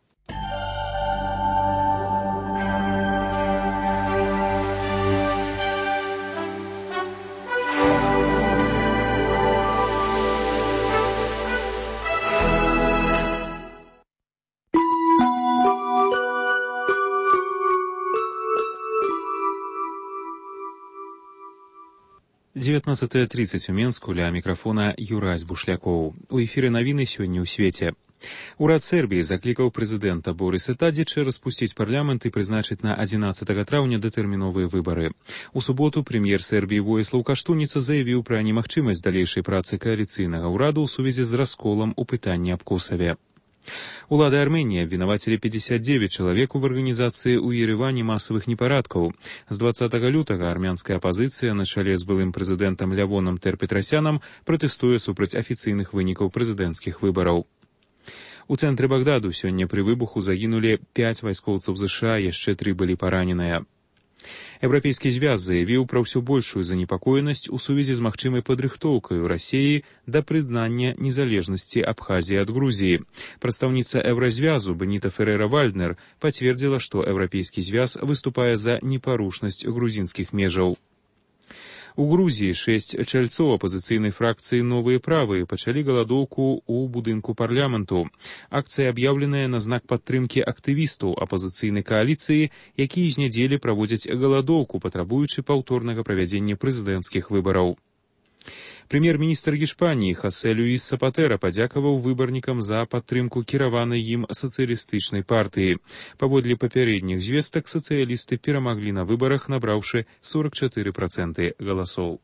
Девятнадцатая 30 у Менску, ля мікрафона Юрась Бушлякоў. У эфіры навіны сёння ў свеце. Урад Сербіі заклікаў прэзідэнта Борыса Тадзіча распусціць парламент і прызначыць на 11 траўня датэрміновыя выбары. У суботу прэм'ер Сербіі Воіслаў Каштуніца заявіў пра немагчымасць далейшай працы кааліцыйнага ўраду ў сувязі з расколам у пытанні аб Косаве. Улады Арменіі абвінавацілі 59 чалавек у арганізацыі ў Ереване масавых непарадкаў. З 20 лютага армянская апазіцыя на чале з былым прэзідэнтам Лявонам Тер-Петрасянам пратэстуе супраць афіцыйных вынікаў прэзідэнцкіх выбараў. У цэнтры Багдаду сёння пры выбуху загінулі 5 вайскоўцаў ЗША, яшчэ 3 былі параненыя. Еўрапейскі звяз заявіў пра ўсё большую занепакоенасць у сувязі з магчымай падрыхтоўкай у Расіі да прызнання незалежнасці Абхазіі ад Грузіі. Прадстаўніца Еўразвязу Беніта Ферера-Вальднер пацвердзіла, што Еўрапейскі звяз выступае за непарушнасць грузінскіх межаў. У Грузіі 6 чальцоў апазіцыйнай фракцыі «Новыя правыя» пачалі галадоўку ў будынку парламенту. Акцыя аб'яўленая на знак падтрымкі актывістаў апазіцыйнай кааліцыі, якія з нядзелі праводзяць галадоўку, патрабуючы паўторнага правядзення прэзідэнцкіх выбараў. Прэм'ер-міністр Іспаніі Хосе Люіс Сапатэра падзякаваў выбарнікам за падтрымку кіраванай ім сацыялістычнай партыі. Паводле папярэдніх звестак сацыялісты перамаглі на выбарах, набраўшы 44% галасоў.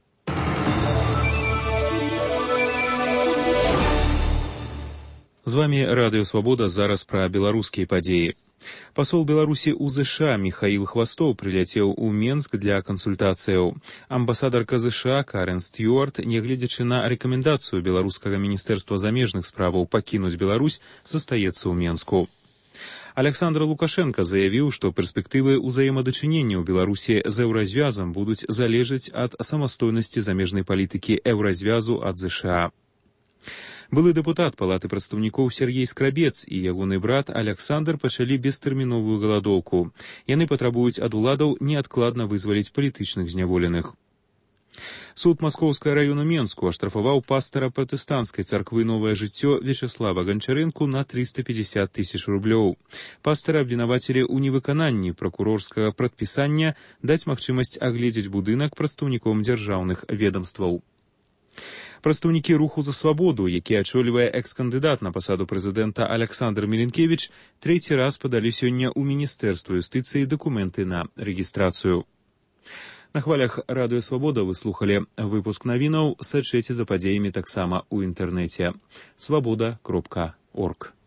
З вамі Радыё Свабода, зараз пра беларускія падзеі. Пасол Беларусі ў ЗША Міхаіл Хвастоў прыляцеў у Менск для кансультацыяў. Амбасадарка ЗША Карен Стюарт, нягледзячы на рэкамендацыю беларускага міністэрства замежных справаў пакінуць Беларусь, застаецца ў Менску. Александр Лукашенко заявіў, што перспектывы ўзаемадачынення ў Беларусі з Еўразвязам будуць залежаць ад самастойнасці замежнай палітыкі Еўразвязу ад ЗША. Былы дэпутат Палаты прадстаўнікоў Сергей Скрабец і ягоны брат Александр пачалі бестэрміновую галадоўку. Яны патрабуюць ад уладаў неадкладна вызваліць палітычных зняволеных. Суд Маскоўскага раёну Менску аштрафаваў пастара пратэстанцкай царквы «Новае жыццё» Вячеслава Ганчарэнку на 350 000 рублёў. Пастара абвінавацілі ў невыкананні пракурорскага прадпісання даць магчымасць агледзець будынак прадстаўніком дзяржаўных ведамстваў. Прадстаўнікі руху за свабоду, які ачолівае экс-кандыдат на пасаду прэзідэнта Александр Міленкевіч, 3 раз падалі сёння ў Міністэрства юстыцыі дакументы на рэгістрацыю. На хвалях Радыё Свабода вы слухалі выпуск навінаў, сачыце за падзеямі таксама ў інтэрнэце. Свабода.орг.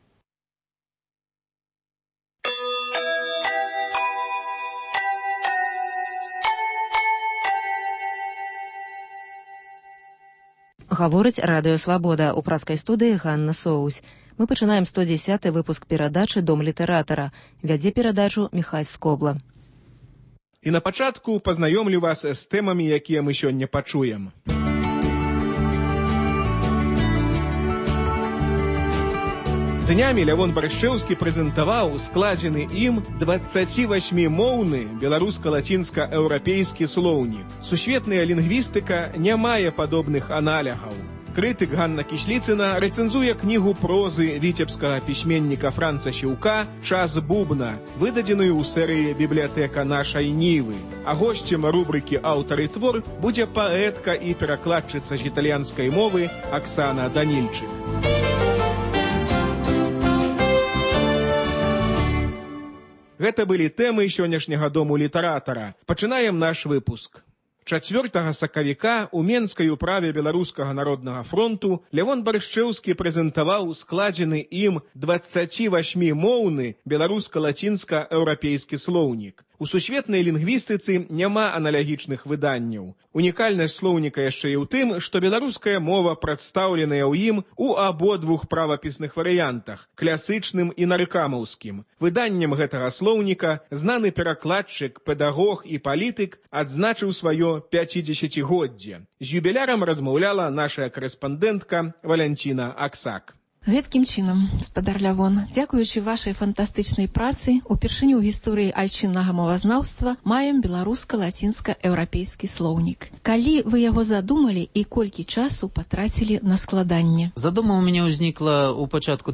Гаворыць Радыё Свабода. У праскай студыі Ганна Соусь. Мы пачынаем 110-й выпуск перадачы «Дом літаратара». Вядзе перадачу Міхась Скобла. І на пачатку пазнаёмлю вас з тэмамі, якія мы сёння пачуем. Днямі Лявон Барышчэўскі прэзентаваў складзены ім 28-моўны беларуска-лацінска-еўрапейскі слоўнік. Сусветная лінгвістыка не мае падобных аналягаў. Крытык Ганна Кісліцына рэцэнзуе кнігу прозы віцебскага пісьменніка Франца Сіўка «Час бубна», выдадзеную ў серыі «Бібліятэка нашай Нівы». А госцем рубрыкі «Аўтар і твор» будзе паэтка і перакладчыца з італьянскай мовы Аксана Данільчык. Гэта былі тэмы сённяшняга дому літаратара. Пачынаем наш выпуск. 4 сакавіка ў Менскай управе Беларускага народнага фронту Лявон Барышчэўскі прэзентаваў складзены ім 28-моўны беларуска-лацінска-еўрапейскі слоўнік. У сусветнай лінгвістыцы няма аналагічных выданняў. Унікальнасць слоўніка яшчэ і ў тым, што беларуская мова прадстаўленая ў ім у абодвух правапісных варыянтах – класычным і наркамаўскім. Выданнем гэтага слоўніка знаны перакладчык, педагог і палітык адзначыў сваё 50-годдзе. З юбілярам размаўляла наша корэспандэнтка Валянціна Аксак. Гэткім чынам, спадар Лявон, дзякуючы вашай фантастычнай працы, упершыню ў гісторыі айчыннага мовазнаўства маем беларуска-лацінска-еўрапейскі слоўнік. Калі вы яго задумалі і колькі часу патрацілі на складанне? Задума у меня ўзнікла ў пачатку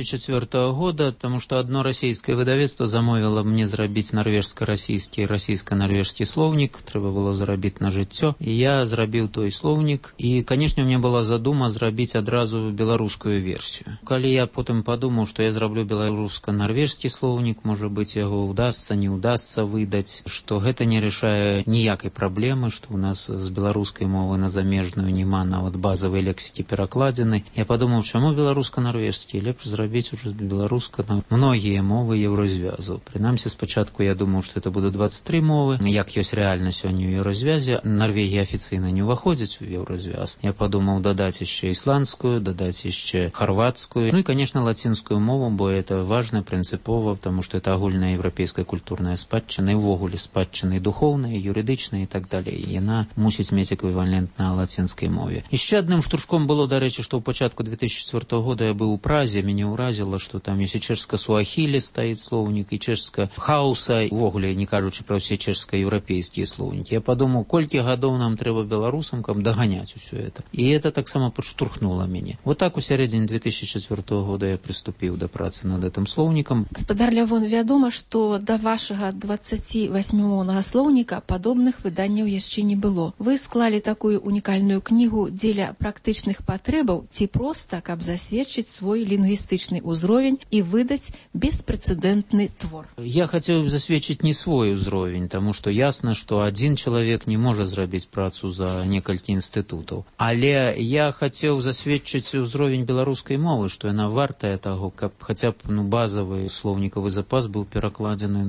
2004 года, таму што адно расійскае выдавецтва замовіла мне зрабіць нарвежска-расійскі і расійска-нарвежскі слоўнік, трэба было зарабіць на жыццё, і я зрабіў той слоўнік, і, канешне, у меня была задума зрабіць адразу беларускую версію. Калі я потым падумаў, што я зраблю беларуска-нарвежскі слоўнік, можа быць, яго ўдасца, не ўдасца выдаць, што гэта не рашае ніякай праблемы, што ў нас з беларускай мовы на замежную няма нават базавай лексікі перакладзены. Я падумаў, чаму беларуска-нарвежскі? Лепш зрабіць уже беларуска на многія мовы еўразвязу. Прынамсі, спачатку я думаў, што это будуць 23 мовы, як ёсць рэальна сёння ў еўразвязе. Нарвегія афіцыйна не ўваходзіць у еўразвяз. Я падумаў дадаць яшчэ ісландскую, дадаць яшчэ хорватскую, ну и, конечно, латинскую мову, бо это важно, принципово, потому что это агульная европейская культурная спадчына, и увогуле спадчына и духовная, и юридичная, и так далее. И она мусить иметь эквивалент на латинской мове. Еще одним штуршком было, до речи, что у початку 2004 года я был у Празе, меня уразило, что там есть и чешско-суахили стоит словник, и чешско-хауса, и увогуле, не кажучи про все чешско-европейские словники. Я подумал, кольки годов нам треба белорусам догонять все это. И это так само подштурхнуло меня. Вот так у середине 2004 года я приступил до працы над этим словником. Спадар Лявон, вядома, што да вашага 28-моўнага слоўніка падобных выданняў яшчэ не было. Вы склалі такую унікальную кнігу дзеля практычных патрэбаў ці проста, каб засведчыць свой лінгвістычны ўзровень і выдаць беспрэцэдэнтны твор? Я хотел засведчыць не свой ўзровень, таму што ясна, што адзін чалавек не можа зрабіць працу за некалькі інстытутаў. Але я хотел засведчыць ўзровень беларускай мовы, што яна вартая таго, каб хаця б базавы слоўнікавы запас быў перакладзены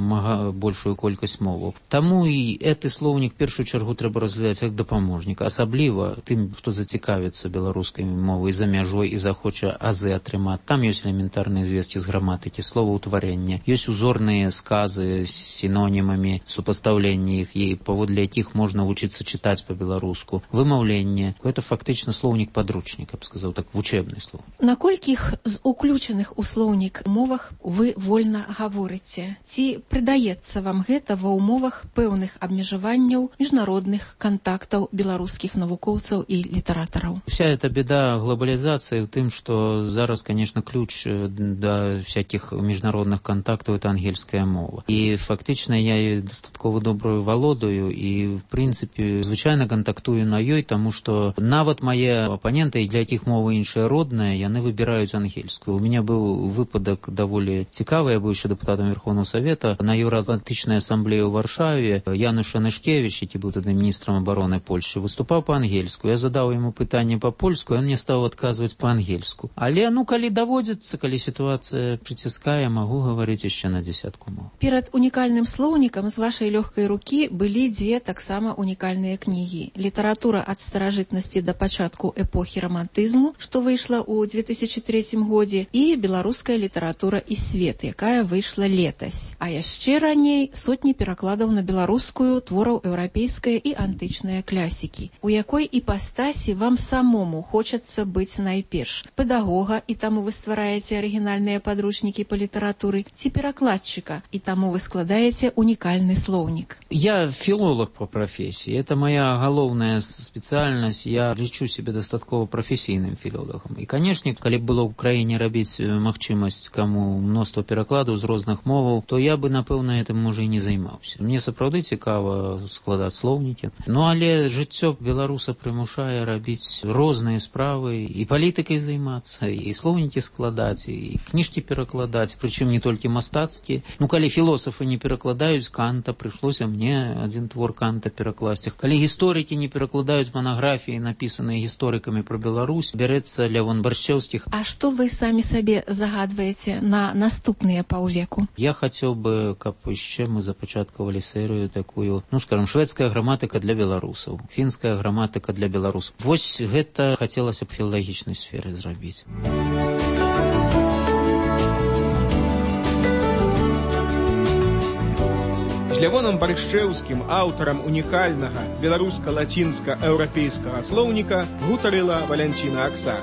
на большую колькасць моваў. Таму і гэты слоўнік першую чаргу трэба разглядаць як дапаможнік, асабліва тым, хто зацікавіцца беларускай мовай за мяжой і захоча азы атрымаць. Там ёсць элементарныя звесткі з граматыкі, словаўтварэння, ёсць узорныя сказы з сінонімамі, супастаўленні іх, і паводле якіх можна вучыцца чытаць па-беларуску, вымаўленне. Это фактычна слоўнік-падручнік, я б сказаў так, вучэбны слоў. На колькіх з уключаных у слоўнік мовах вы вольна гаворыце? Ці прыдаецца вам гэта ва ўмовах пэўных абмежаванняў міжнародных кантактаў беларускіх навукоўцаў і літаратараў? Вся эта беда глобализации в том, что зараз, конечно, ключ до всяких международных контактов это ангельская мова. И фактично я ее достатково добрую володаю и, в принципе, звычайно контактую на ёй, тому что нават мои оппоненты, для якіх мова іншая родная, яны выбираюць ангельскую. У меня был выпадок даволі цікавы, я был еще депутатом Верховного Совета на Евроатлантычнай ассамблеі ў Варшаве. Януш Анышкевич, який был тогда министром обороны Польши, выступал по-ангельску. Я задал ему пытанне по-польску, он мне стал отказывать по-ангельску. Але, калі даводзіцца, калі ситуация притискае, могу говорить еще на 10 мов. Перад унікальным слоўнікам з вашай лёгкай рукі былі дзве таксама унікальныя кнігі. Літаратура ад старажытнасці да пачатку эпохі романтызму, што выйшла ў 2003 годзе, і беларуская літаратура і свет, якая выйшла летась. А яшчэ раней сотні перакладаў на беларускую твораў еўрапейскай і антычнай класікі. У якой іпастасі вам самому хочацца быць найперш? Педагога, і таму вы ствараеце арыгінальныя падручнікі па літаратуры, ці перакладчыка, і таму вы складаеце унікальны слоўнік? Я филолог по профессии. Это моя галоўная специальность. Я лічу себе дастаткова професійным филологом. И, конечно, калі было ў краіне рабіць магчымасць каму мноства перакладаў з розных моваў, то я бы, напэўна, этим можа і не займаўся. Мне сапраўды цікава складаць слоўнікі. Але жыццё беларуса прымушае рабіць розныя справы, і палітыкай займацца, і слоўнікі складаць, і кніжкі перакладаць, прычым не толькі мастацкія. Калі філосафы не перакладаюць Канта, прыйшлося мне адзін твор Канта перакласці. Калі гісторыкі не перакладаюць манаграфіі, напісаныя гісторыкамі пра Беларусь, бярэцца Лявон Баршавец Баршчэўскіх. А што вы самі сабе загадваеце на наступныя паўвеку? Я хацеў бы, каб яшчэ мы запачаткавалі серыю такую, скажем, шведская граматыка для беларусаў, фінская граматыка для беларусаў. Вось гэта хацелася б філалагічнай сферы зрабіць. З Лявонам Баршчэўскім, аўтарам унікальнага беларуска-лацінска-еўрапейскага слоўніка, гутарыла Валянціна Аксак.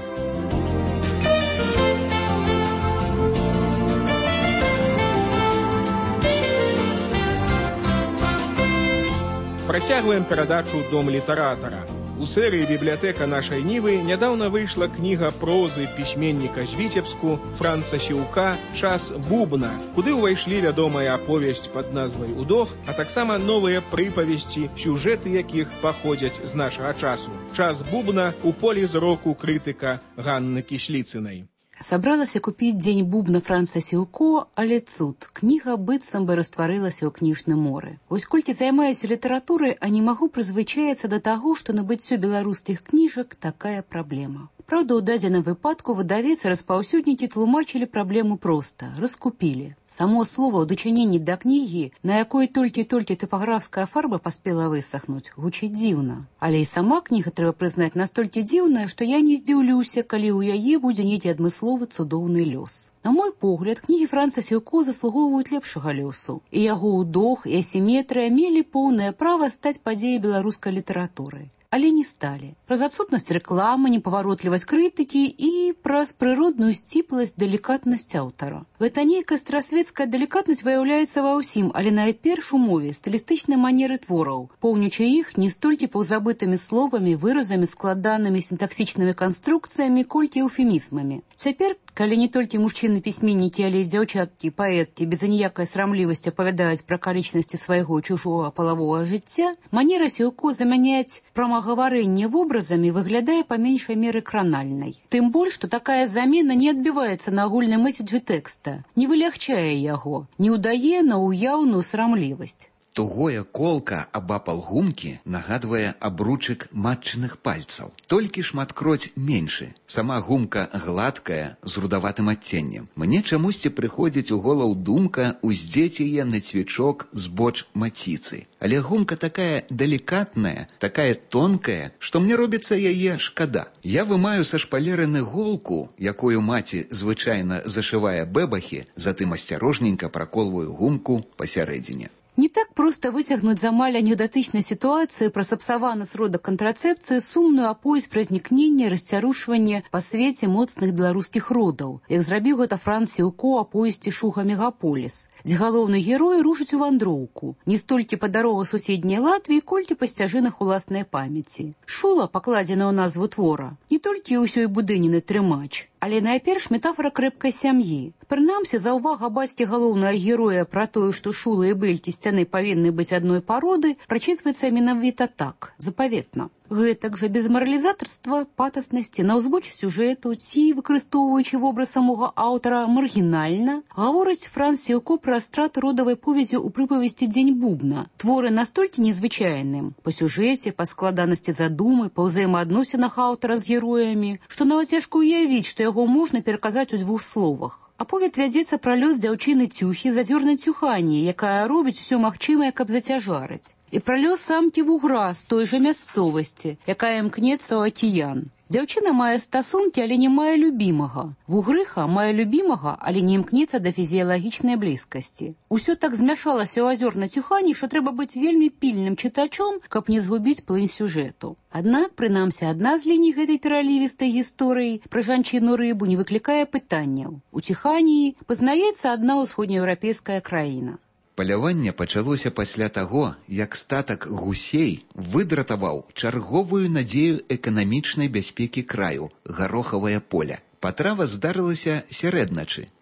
Працягваем перадачу «Дом літаратара». У серыі «Бібліятэка нашай Нівы» нядаўна выйшла кніга прозы пісьменніка з Віцебску Франца Сіўка «Час бубна», куды ўвайшлі вядомая аповесць пад назвай «Удох», а таксама новыя прыпавесці, сюжэты якіх паходзяць з нашага часу. «Час бубна» у полі зроку крытыка Ганны Кісліцынай. Сабралася купіць «Дзень бубна» Франца Сіўко, але цуд. Кніга быццам бы растварылася ў кніжным моры. Вось колькі займаюся літаратурай, а не магу прызвычаіцца да таго, што набыццё беларускіх кніжак такая праблема. Праўда, у дадзеным выпадку выдавец і распаўсюднікі тлумачылі праблему проста, раскупілі. Само слова ў дачыненні да кнігі, на якой толькі-толькі тыпаграфская фарба паспела высахнуць, гучыць дзіўна. Але і сама кніга, трэба прызнаць, настолькі дзіўная, што я не здзіўлюся, калі ў яе будзе нейкі адмысловы цудоўны лёс. На мой погляд, кнігі Франца Сіўко заслугоўваюць лепшага лёсу. І яго «Удох» і «Асіметрыя» мелі поўнае права стаць падзеяй беларускай літаратуры. Але не сталі. Праз адсутнасць рэкламы, непаваротлівасць крытыкі і праз прыродную сціпласць, далікатнасць аўтара. Гэта нейкая старасветская далікатнасць выяўляецца ва ўсім, але найперш у мове, стылістычнай манеры твораў, поўнючы іх не столькі паўзабытымі словамі, выразамі, складанымі сінтаксічнымі канструкцыямі, колькі эўфемізмамі. Цяпер, калі не толькі мужчыны-пісьменнікі, але і дзяўчаткі, паэткі без аніякай срамлівасці апавядаюць пра акалічнасці свайго чужога палавога жыцця, манера Сіўко замяняць прамагаварэнне вобразамі выглядае па меншай меры кранальнай. Тым больш, што такая замена не адбіваецца на агульным месседжы тэкста, не вылягчае яго, не ўдае на ўяўную срамлівасць. Тугое колка абапал гумкі нагадвае абручык матчыных пальцаў. Толькі шматкроць меншы. Сама гумка гладкая, з рудаватым адценнем. Мне чамусьці прыходзіць у голову думка уздзець яе на цвічок збоч маціцы. Але гумка такая далікатная, такая тонкая, што мне робіцца яе шкада. Я вымаю са шпалеры голку, якую маці звычайна зашывае бэбахі, затым асцярожненька праколваю гумку пасярэдзіне. Не так проста высягнуць з амаль анекдатычнай сітуацыі пра сапсаваны сродак кантрацэпцыі сумную аповесць пра знікненне і расцярушванне па свеце моцных беларускіх родаў, як зрабіў гэта Франц Сіўко аповесці «Шуга Мегаполіс», дзе галоўны герой рушыць у вандроўку, не столькі па дарогах суседняй Латвіі, колькі па сцяжынах уласнай памяці. Шула, пакладзена ў назву твора, не толькі ўсёй будыніны трымач, але найперш метафора крэпкай сям'і. Прынамсі, заўвага бацькі галоўнага героя пра тое, што шула і бэлькі сцяны павінны быць адной пароды, прачытваецца менавіта так, запаветна. Гэтак жа без маралізатарства, патаснасці, на ўзбоч сюжэту ці, выкарыстоўваючы вобраз самога аўтара маргінальна, гаворыць Франц Сіўко пра страту родавай повязі ў прыпавесці «Дзень бубна». Творы настолькі незвычайным па сюжэце, па складанасці задумы, па ўзаемаадносінах аўтара з героямі, што нават цяжка ўявіць, што яго можна пераказаць у двух словах. Аповед вядзецца пра лёс дзяўчыны Цюхі задзёрнай Цюхані, якая робіць усё магчымае, каб зацяжарыць. І пра лёс самкі Вугра з той жа мясцовасці, якая імкнецца ў акіян. Дзяўчына мае стасункі, але не мае любімага. Вугрыха мае любімага, але не імкнецца да фізіялагічнай блізкасці. Усё так змяшалася ў азёрнай Цюхані, што трэба быць вельмі пільным чытачом, каб не згубіць плынь сюжэту. Аднак, прынамсі, адна з ліній гэтай пералівістай гісторыі пра жанчыну-рыбу не выклікае пытанняў. У Цюханіі пазнаецца адна ўсходнееўрапейская краіна. Паляванне пачалося пасля таго, як статак гусей выдратаваў чарговую надзею эканамічнай бяспекі краю – гарохавае поле. Патрава здарылася сярэдначы.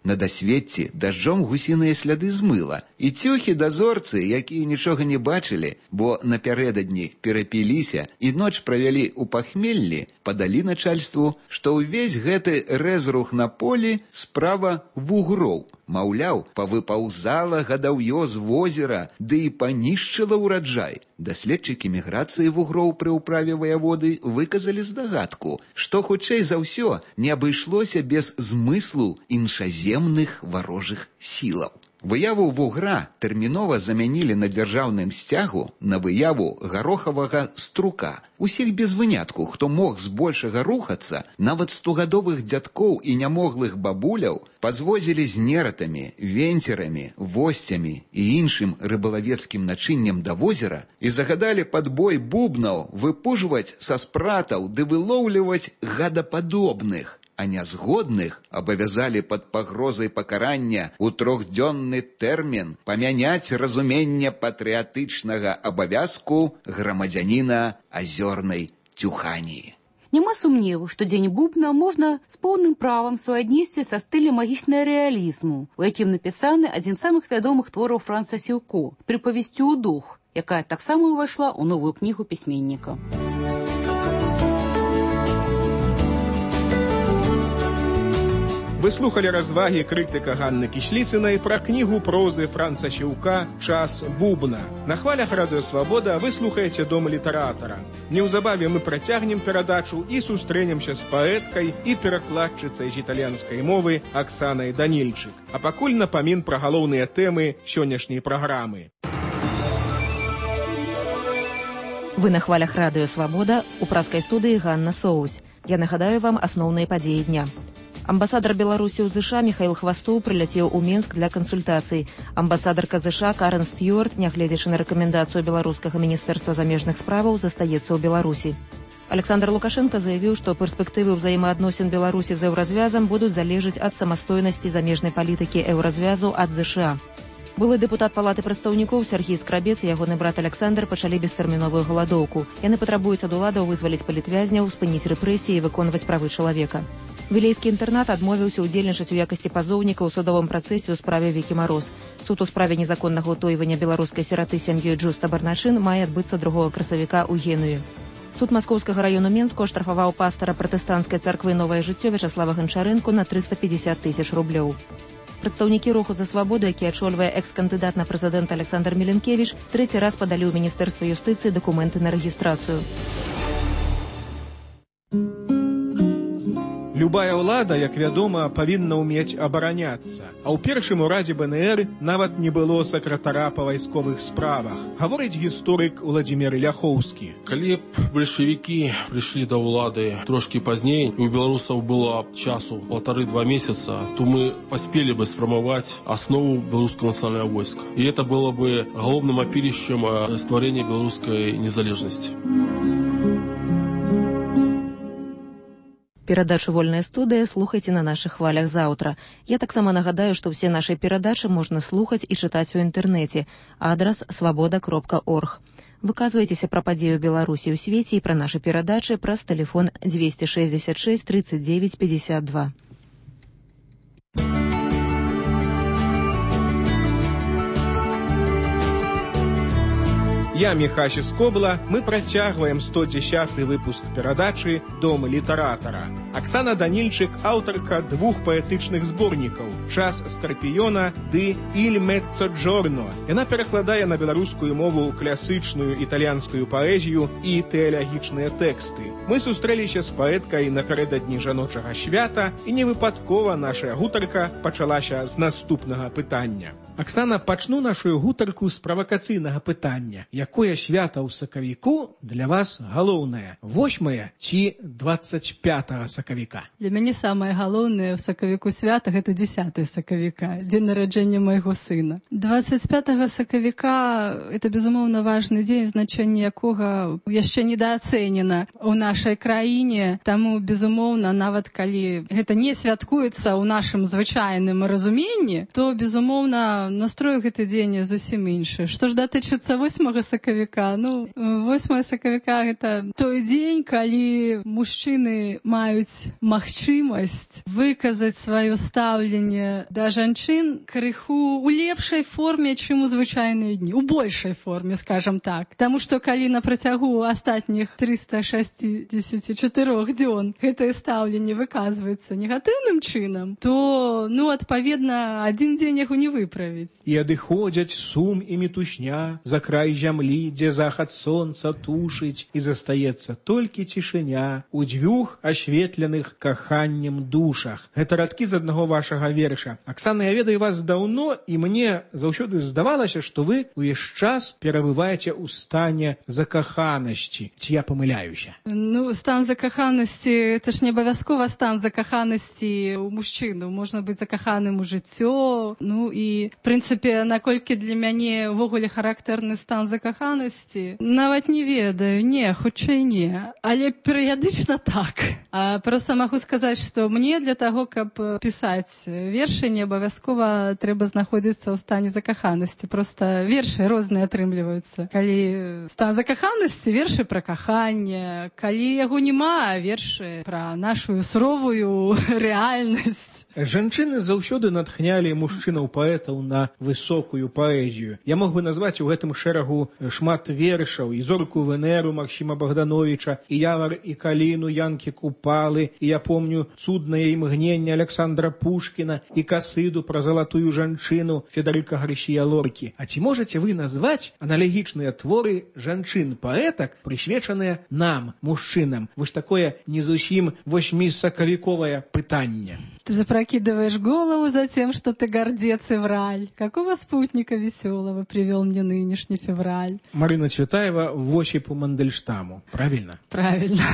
На дасвеце дажджом гусіныя сляды змыла. І цюхі-дазорцы, якія нічога не бачылі, бо напярэдадні перапіліся і ноч правялі ў пахмеллі, падалі начальству, што ўвесь гэты рэзрух на полі справа вугроў. Маўляў, павыпаўзала гадаўё з возера, ды і панішчыла ўраджай. Даследчыкі міграцыі вугроў пры ўправе ваяводы выказалі здагадку, што хутчэй за ўсё не абышлося без змыслу іншаземных варожых сілаў. Выяву вугра тэрмінова замянілі на дзяржаўным сцягу на выяву гарохавага струка. Усіх без вынятку, хто мог збольшага рухацца, нават стогадовых дзядкоў і нямоглых бабуляў пазвозілі з нератамі, венцерамі, восцямі і іншым рыбалавецкім начыннем да возера і загадалі пад бой бубнаў выпужваць са спратаў ды вылоўліваць гадападобных. А нязгодных абавязалі пад пагрозай пакарання ў 3-дзённы тэрмін памяняць разуменне патрыятычнага абавязку грамадзяніна азёрнай Цюханіі. Няма сумневу, што дзень бубна можна з поўным правам суаднесці са стылем магічна-рэалізму, у якім напісаны адзін з самых вядомых твораў Франца Сіўко «Прыпавесцю ў дух», якая таксама ўвайшла ў новую кнігу пісьменніка. Вы слухали развагі крытыка Ганны Кісліцынай пра кнігу прозы Франца Сіўка «Час бубна». На хвалях Радыё Свабода вы слухаеце Дом літаратара. Неўзабаве мы працягнем перадачу і сустрэнемся з паэткай і перакладчыцай з італьянскай мовы Аксанай Данільчык. А пакуль напамін пра галоўныя тэмы сённяшняй праграмы. Вы на хвалях Радыё Свабода, у праскай студыі Ганна Соусь. Я нагадаю вам асноўныя падзеі дня. Амбасадар Беларусі ў ЗША Міхаіл Хвастоў прыляцеў у Менск для кансультацый. Амбасадарка ЗША Карен Стюарт, нягледзячы на рэкамендацыю беларускага міністэрства замежных справаў, застаецца ў Беларусі. Александр Лукашенко заявіў, што перспектывы ўзаемаадносін Беларусі з еўразвязам будуць залежаць ад самастойнасці замежнай палітыкі еўразвязу ад ЗША. Былы дэпутат Палаты прадстаўнікоў Сергій Скрабец і ягоны брат Александр пачалі бестэрміновую галадоўку. Яны патрабуюць ад уладаў вызваліць палітвязняў, спыніць рэпрэсіі і выконваць правы чалавека. Вілейскі інтэрнат адмовіўся ўдзельнічаць у якасці пазоўніка ў судовым працэсе ў справе Вікі Мароз. Суд у справе незаконнага ўтойвання беларускай сіраты сям'ёй Джуста Барначын мае адбыцца 2 красавіка ў Генуі. Суд Маскоўскага раёну Менску аштрафаваў пастара пратэстанцкай царквы «Новае жыццё» Вячаслава Ганчарэнку на 350 000 рублёў. Прадстаўнікі руху за свабоду, які ачольвае экс-кандыдат на прэзідэнта Александр Меленкевіч, 3 раз падалі ў Міністэрства юстыцыі дакументы на рэгістрацыю. Любая ўлада, як вядома, павінна ўмець абараняцца. А ў першым урадзе БНР нават не было сакратара па вайсковых справах. Гаворыць гісторык Уладзімір Ляхоўскі. Калі б бальшавікі прыйшлі да ўлады трошкі пазней, і ў беларусаў было часу 1,5-2 месяца, то мы паспелі бы сфармаваць аснову беларускага нацыянальнага войска. І это было бы галоўным апірышчам стварэння беларускай незалежнасці. Перадачу «Вольная студыя» слухайце на нашых хвалях заўтра. Я таксама нагадаю, што ўсе нашы перадачы можна слухаць і чытаць у інтэрнэце. Адрас свабода.орг. Выказвайцеся пра падзею Беларусі ў свеце і пра нашы перадачы праз тэлефон 266 39 52. Я Міхась Скобла, мы працягваем 110-й выпуск перадачы «Дом літаратара». Аксана Данільчык – аўтарка 2 паэтычных зборнікаў «Час скарпіёна» ды «Иль Меццоджорно». Яна перакладае на беларускую мову класычную італьянскую паэзію і тэалагічныя тэксты. Мы сустрэліся з паэткай напярэдадні жаночага свята, і невыпадкова нашая гутарка пачалася з наступнага пытання. Аксана, пачну нашу гутарку з правакацыйнага пытання. Якое свята ў сакавіку для вас галоўнае? 8 ці 25 сакавіка? Для мяне самае галоўнае ў сакавіку свята гэта 10 сакавіка, дзень нараджэння майго сына. 25 сакавіка это безумоўна важны дзень, значэнне якога яшчэ недаацэнена ў нашай краіне. Таму безумоўна, нават калі гэта не святкуецца ў нашым звычайным разуменні, то безумоўна настрой гэты дзень зусім іншы. Што ж датычыцца 8 сакавіка? 8 сакавіка гэта той дзень, калі мужчыны маюць магчымасць выказаць сваё стаўленне да жанчын крыху у лепшай форме, чым у звычайныя дні, у большай форме, скажам так. Таму што калі на працягу астатніх 364 дзён гэтае стаўленне выказваецца негатыўным чынам, то, адпаведна, адзін дзень яго не выправіць. І адыходзяць сум і мітушня за край зямлі, дзе захад сонца тушыць, і застаецца толькі цішыня у дзвюх асветленых каханнем душах. Гэта радкі з аднаго вашага верша. Аксана, я ведаю вас даўно, і мне заўсёды здавалася, што вы увесь час перабываеце ў стане закаханасці. Ці я памыляюся? Стан закаханасці, это ж не абавязкова стан закаханасці ў мужчыну. Можна быць закаханым у жыццё. І, в прынцыпе, наколькі для мяне ўвогуле характэрны стан закаханасці, нават не ведаю. Не, хутчэй не. Але перыядычна так. Просто магу сказаць, што мне для таго, каб пісаць вершы, не абавязкова трэба знаходзіцца ў стане закаханасці. Просто вершы розныя атрымліваюцца. Калі стан закаханасці, вершы пра каханне. Калі яго няма, вершы пра нашу суровую рэальнасць. Жанчыны заўсёды натхнялі мужчынаў-паэтаў на высокую паэзію. Я мог бы назваць у гэтым шэрагу шмат вершаў, і зорку Венеру Максіма Богдановича, і Явар і Каліну Янкі Купалы, і я помню цуднае імгненне Александра Пушкіна і касыду пра залатую жанчыну Федэрыка Гарсія Лоркі. А ці можаце вы назваць аналагічныя творы жанчын-паэтак, прысвечаныя нам, мужчынам? Вось такое не зусім 8-сакавіковае пытанне. Ты запрокидываешь голову за тем, что ты гордец и враль. Какого спутника веселого привел мне нынешний февраль? Марина Цветаева в Осипу Мандельштаму. Правильно? Правильно.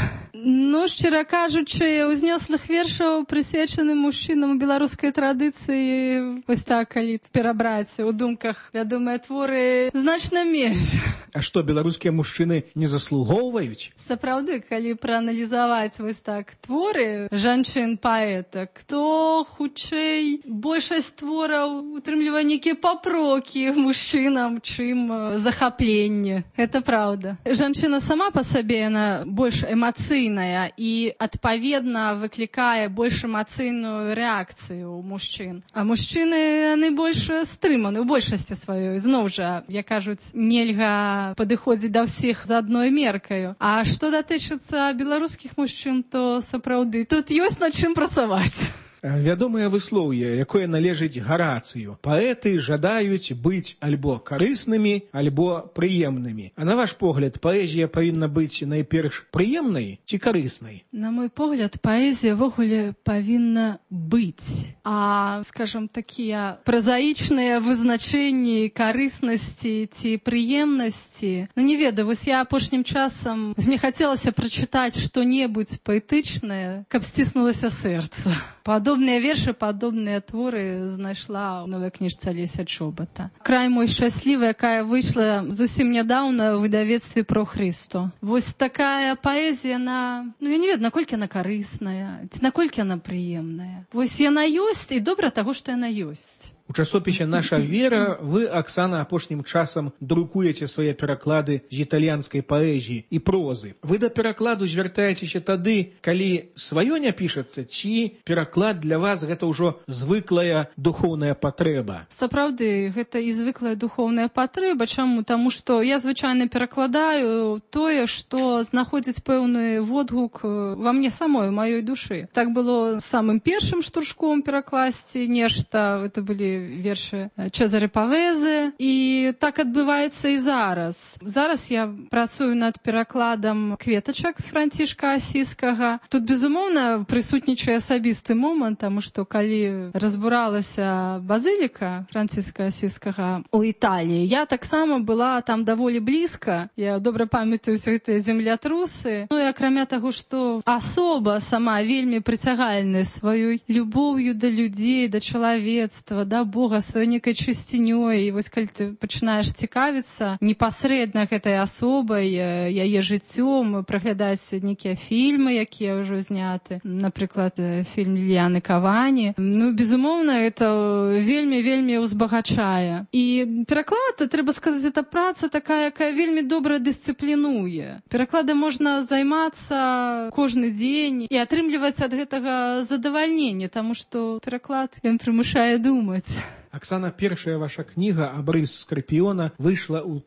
Шчыра кажучы, узнёслых вершаў, прысвечаных мужчынам у беларускай традыцыі, вось так, калі перабраць у думках, вядомыя творы, значна менш. А што, беларускія мужчыны не заслугоўваюць? Сапраўды, калі прааналізаваць вось так творы жанчын-паэтак, то хутчэй большасць твораў утрымлівае нейкія папрокі мужчынам, чым захапленне. Гэта праўда. Жанчына сама па сабе, яна больш эмацыйная і, адпаведна, выклікае больш эмацыйную рэакцыю ў мужчын. А мужчыны, яны больш стрыманы ў большасці сваёй. Зноў жа, як кажуць, нельга падыходзіць да ўсіх з адной меркаю. А што датычыцца беларускіх мужчын, то сапраўды тут ёсць над чым працаваць. Вядомае выслоўе, якое належыць Гарацыю. Паэты жадаюць быць альбо карыснымі, альбо прыемнымі. А на ваш погляд, паэзія павінна быць найперш прыемнай ці карыснай? На мой погляд, паэзія ввогуле павінна быць. А, скажам, такія празаічныя вызначэнні карыснасці ці прыемнасці, не ведаю, вось я апошнім часам, мне хацелася прачытаць што-небудзь паэтычнае, каб сціснулася сэрца. Падобныя вершы, падобныя творы знайшла ў новай кніжцы Алеся Чобата. «Край мой шчаслівы», якая выйшла зусім нядаўна ў выдавецтве «Про Христо». Вось такая паэзія, я не ведаю, наколькі яна карысная, ці наколькі яна прыемная. Вось яна ёсць, і добра таго, што яна ёсць. У часопісе «Наша вера» вы, Аксана, апошнім часам друкуеце свае пераклады з італьянскай паэзіі і прозы. Вы да перакладу звяртаецеся тады, калі сваё не пішацца, ці пераклад для вас гэта ўжо звыклая духоўная патрэба? Сапраўды, гэта і звыклая духоўная патрэба. Чаму? Таму што я звычайна перакладаю тое, што знаходзіць пэўны водгук ва мне самой, у маёй душы. Так было самым першым штуршком перакласці нешта, это былі вершы Чезаре Павезе, і так адбываецца і зараз. Зараз я працую над перакладам кветачак Францішка Асіскага. Тут, безумоўна, прысутнічае асабісты момант, таму што калі разбуралася базыліка Францішка Асіскага ў Італіі, я таксама была там даволі блізка. Я добра памятаю ўсе гэтыя землятрусы. І акрамя таго, што асоба сама вельмі прыцягальная сваёй любоўю да людзей, да чалавецтва, да Бога сваёй некай чысцінёй, і вось калі ты пачынаеш цікавіцца непасрэдна гэтай асобай, яе жыццём, праглядаць нейкія фільмы, якія ўжо зняты, напрыклад, фільм Ліліяны Кавані, ну, безумоўна, это вельмі узбагачае. І пераклад, трэба сказаць, это праца такая, якая вельмі добра дысцыплінуе. Перакладам можна займацца кожны дзень і атрымліваць ад гэтага задавальненне, таму што пераклад, ён прымушае думаць. Оксана, першая ваша кніга «Абрыс скарпіёна» выйшла ў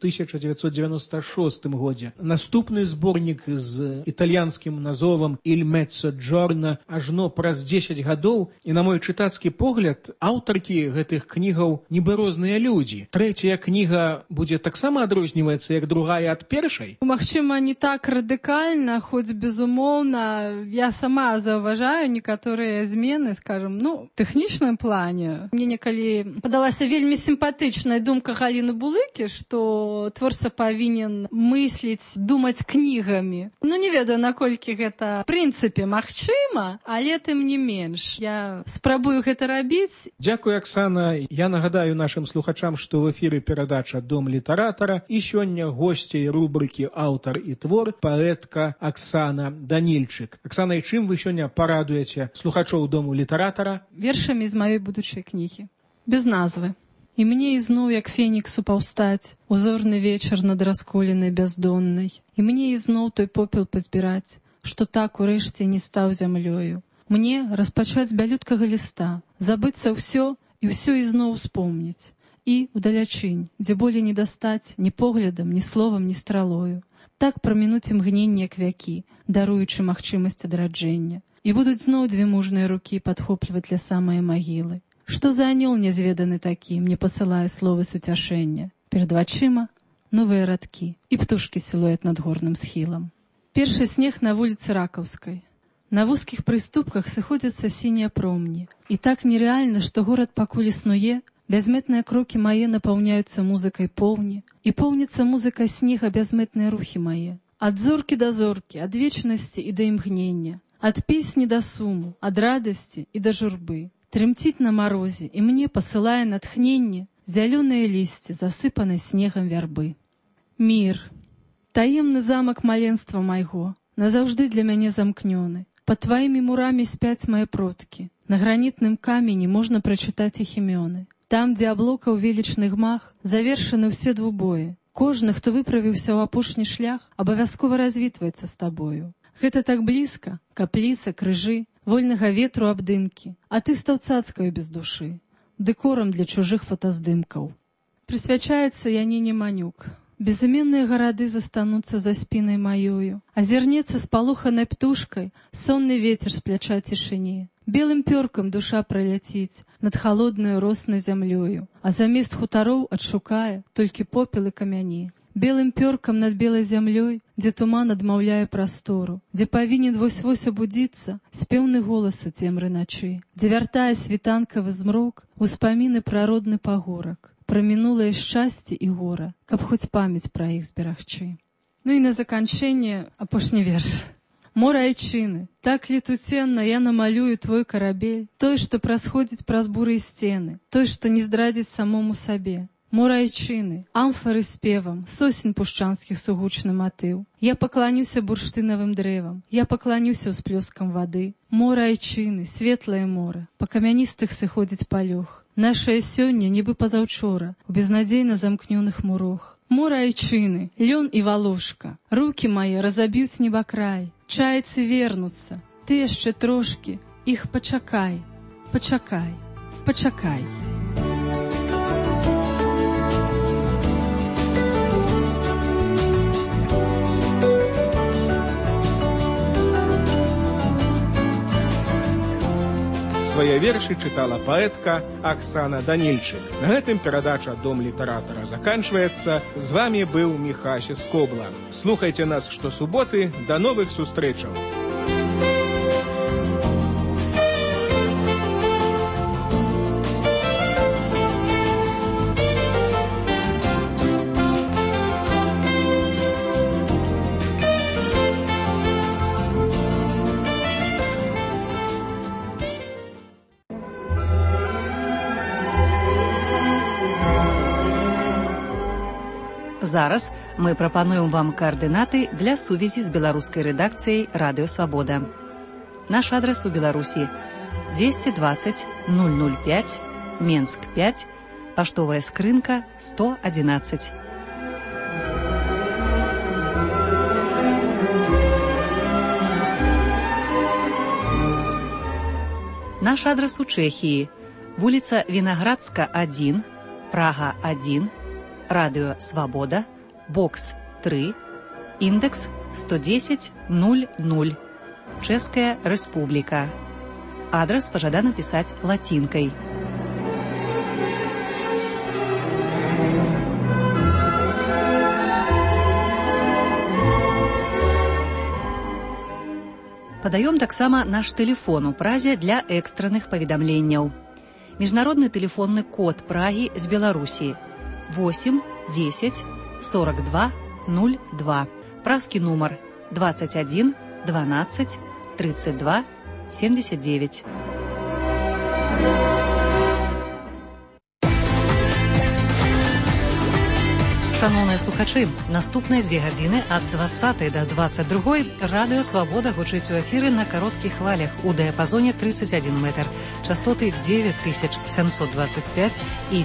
1996 годзе. Наступны зборнік з італьянскім назовам «Il mezzo giorno» ажно праз 10 гадоў, і на мой чытацкі погляд, аўтаркі гэтых кнігаў нібы розныя людзі. Трэцяя кніга будзе таксама адрозніваецца, як другая ад першай? Магчыма, не так радыкальна, хоць, безумоўна, я сама заўважаю некаторыя змены, скажам, ну, тэхнічным плане. Мне некалі падалася вельмі сімпатычная думка Галіны Булыкі, што творца павінен мысліць, думаць кнігамі. Ну, не ведаю, наколькі гэта в прынцыпе магчыма, але тым не менш. Я спрабую гэта рабіць. Дзякуй, Оксана. Я нагадаю нашым слухачам, што в эфіры перадача «Дом літаратара», і сёння госцей рубрыкі «Аўтар і твор» паэтка Оксана Данільчык. Оксана, і чым вы сёння парадуеце слухачоў Дому літаратара? Вершамі з маёй будучай кнігі. Без назвы. І мне ізноў, як феніксу, паўстаць, узорны вечар над расколенай бяздоннай. І мне ізноў той попел пазбіраць, што так урэшце не стаў зямлёю. Мне распачаць з бялюткага ліста, забыцца ўсё і ўсё ізноў успомніць. І удалячынь, дзе болей не дастаць ні поглядам, ні словам, ні стралою. Так прамінуць імгненне, як вякі, даруючы магчымасць адраджэння. І будуць зноў дзве мужныя рукі падхопліваць ля самае магілы. Што за анёл нязведаны такі, мне пасылае словы суцяшэння. Перад вачыма новыя радкі і птушкі сілуэт над горным схілам. Першы снег на вуліцы Ракаўскай. На вузкіх прыступках сыходзяцца сінія промні. І так нерэальна, што горад пакуль існуе, бязметныя крокі мае напаўняюцца музыкай поўні, і поўніцца музыкай снега бязметныя рухі мае. Ад зоркі да зоркі, ад вечнасці і да імгнення, ад песні да суму, ад радасці і да журбы. Трымціць на марозе, і мне пасылае натхненне зялёныя лісце, засыпанай снегам вярбы. Мір, таемны замак маленства майго, назаўжды для мяне замкнёны. Пад тваімі мурамі спяць мае продкі. На гранітным камені можна прачытаць іх імёны. Там, дзе аблокаў велічны гмах, завершаны ўсе двубоі. Кожны, хто выправіўся ў апошні шлях, абавязкова развітваецца з табою. Гэта так блізка, капліца, крыжы, вольнага ветру абдымкі, а ты стаў цацкаю без душы, дэкорам для чужых фотаздымкаў. Прысвячаецца Яніне Манюк. Безыменныя гарады застануцца за спінай маёю, азірнецца спалоханай птушкай сонны вецер з пляча цішыні. Белым пёркам душа праляціць над халоднаю роснай зямлёю, а замест хутароў адшукае толькі попел і камяні. Белым пёркам над белай зямлёй, дзе туман адмаўляе прастору, дзе павінен вось-вось абудзіцца спеўны голас у цемры начы, дзе вяртае світанкавы змрок, успаміны пра родны пагорак, пра мінулае шчасце і гора, каб хоць памяць пра іх зберагчы. Ну і на заканчэнне апошні верш. Мора айчыны, так летуценна я намалюю твой карабель, той, што прасходзіць праз буры сцены, той, што не здрадзіць самому сабе. Мора айчыны, амфары спевам, сосен пушчанскіх сугучны матыў. Я пакланюся бурштынавым дрэвам, я пакланюся ўсплёскам вады. Мора айчыны, светлае мора, па камяністых сыходзіць палёг. Нашае сёння, нібы пазаўчора, у безнадзейна замкнёных мурох. Мора айчыны, лён і валошка, рукі мае разаб'юць небакрай. Чайцы вернуцца, ты яшчэ трошкі, іх пачакай, пачакай, пачакай. Свае вершы чытала паэтка Оксана Данільчык. На гэтым перадача «Дом літаратара» заканчваецца. З вамі быў Міхася Скобла. Слухайце нас штосуботы. Да новых сустрэчаў! Зараз мы прапануем вам координаты для сувязі з беларускай рэдакцыяй Радыё Свабода. Наш адрес у Беларусі 1020 005, Менск 5, паштовая скрынка 111. Наш адрес у Чэхіі: вуліца Вінаградска 1, Прага 1, Радыё Свабода, бокс 3, індекс 110 00, Чэшская Рэспубліка. Адрес пажадана пісаць лацінкай. Падаём таксама наш тэлефон у Празе для экстранных паведамленняў. Міжнародны тэлефонны код Прагі з Беларусі 8 10 42 02. Празкі нумар 21 12 32 79. Шановныя слухачы, наступныя 2 гадзіны ад 20 до 22 Радыё Свабода гучыць у эфіры на кароткіх хвалях у дыяпазоне 31 метр, частоты 9725 і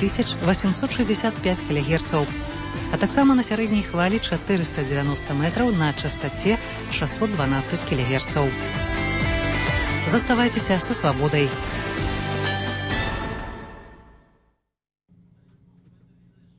9865 кГц, а таксама на сярэдняй хвалі 490 метраў на частоце 612 кГц. Заставайцеся са Свабодай.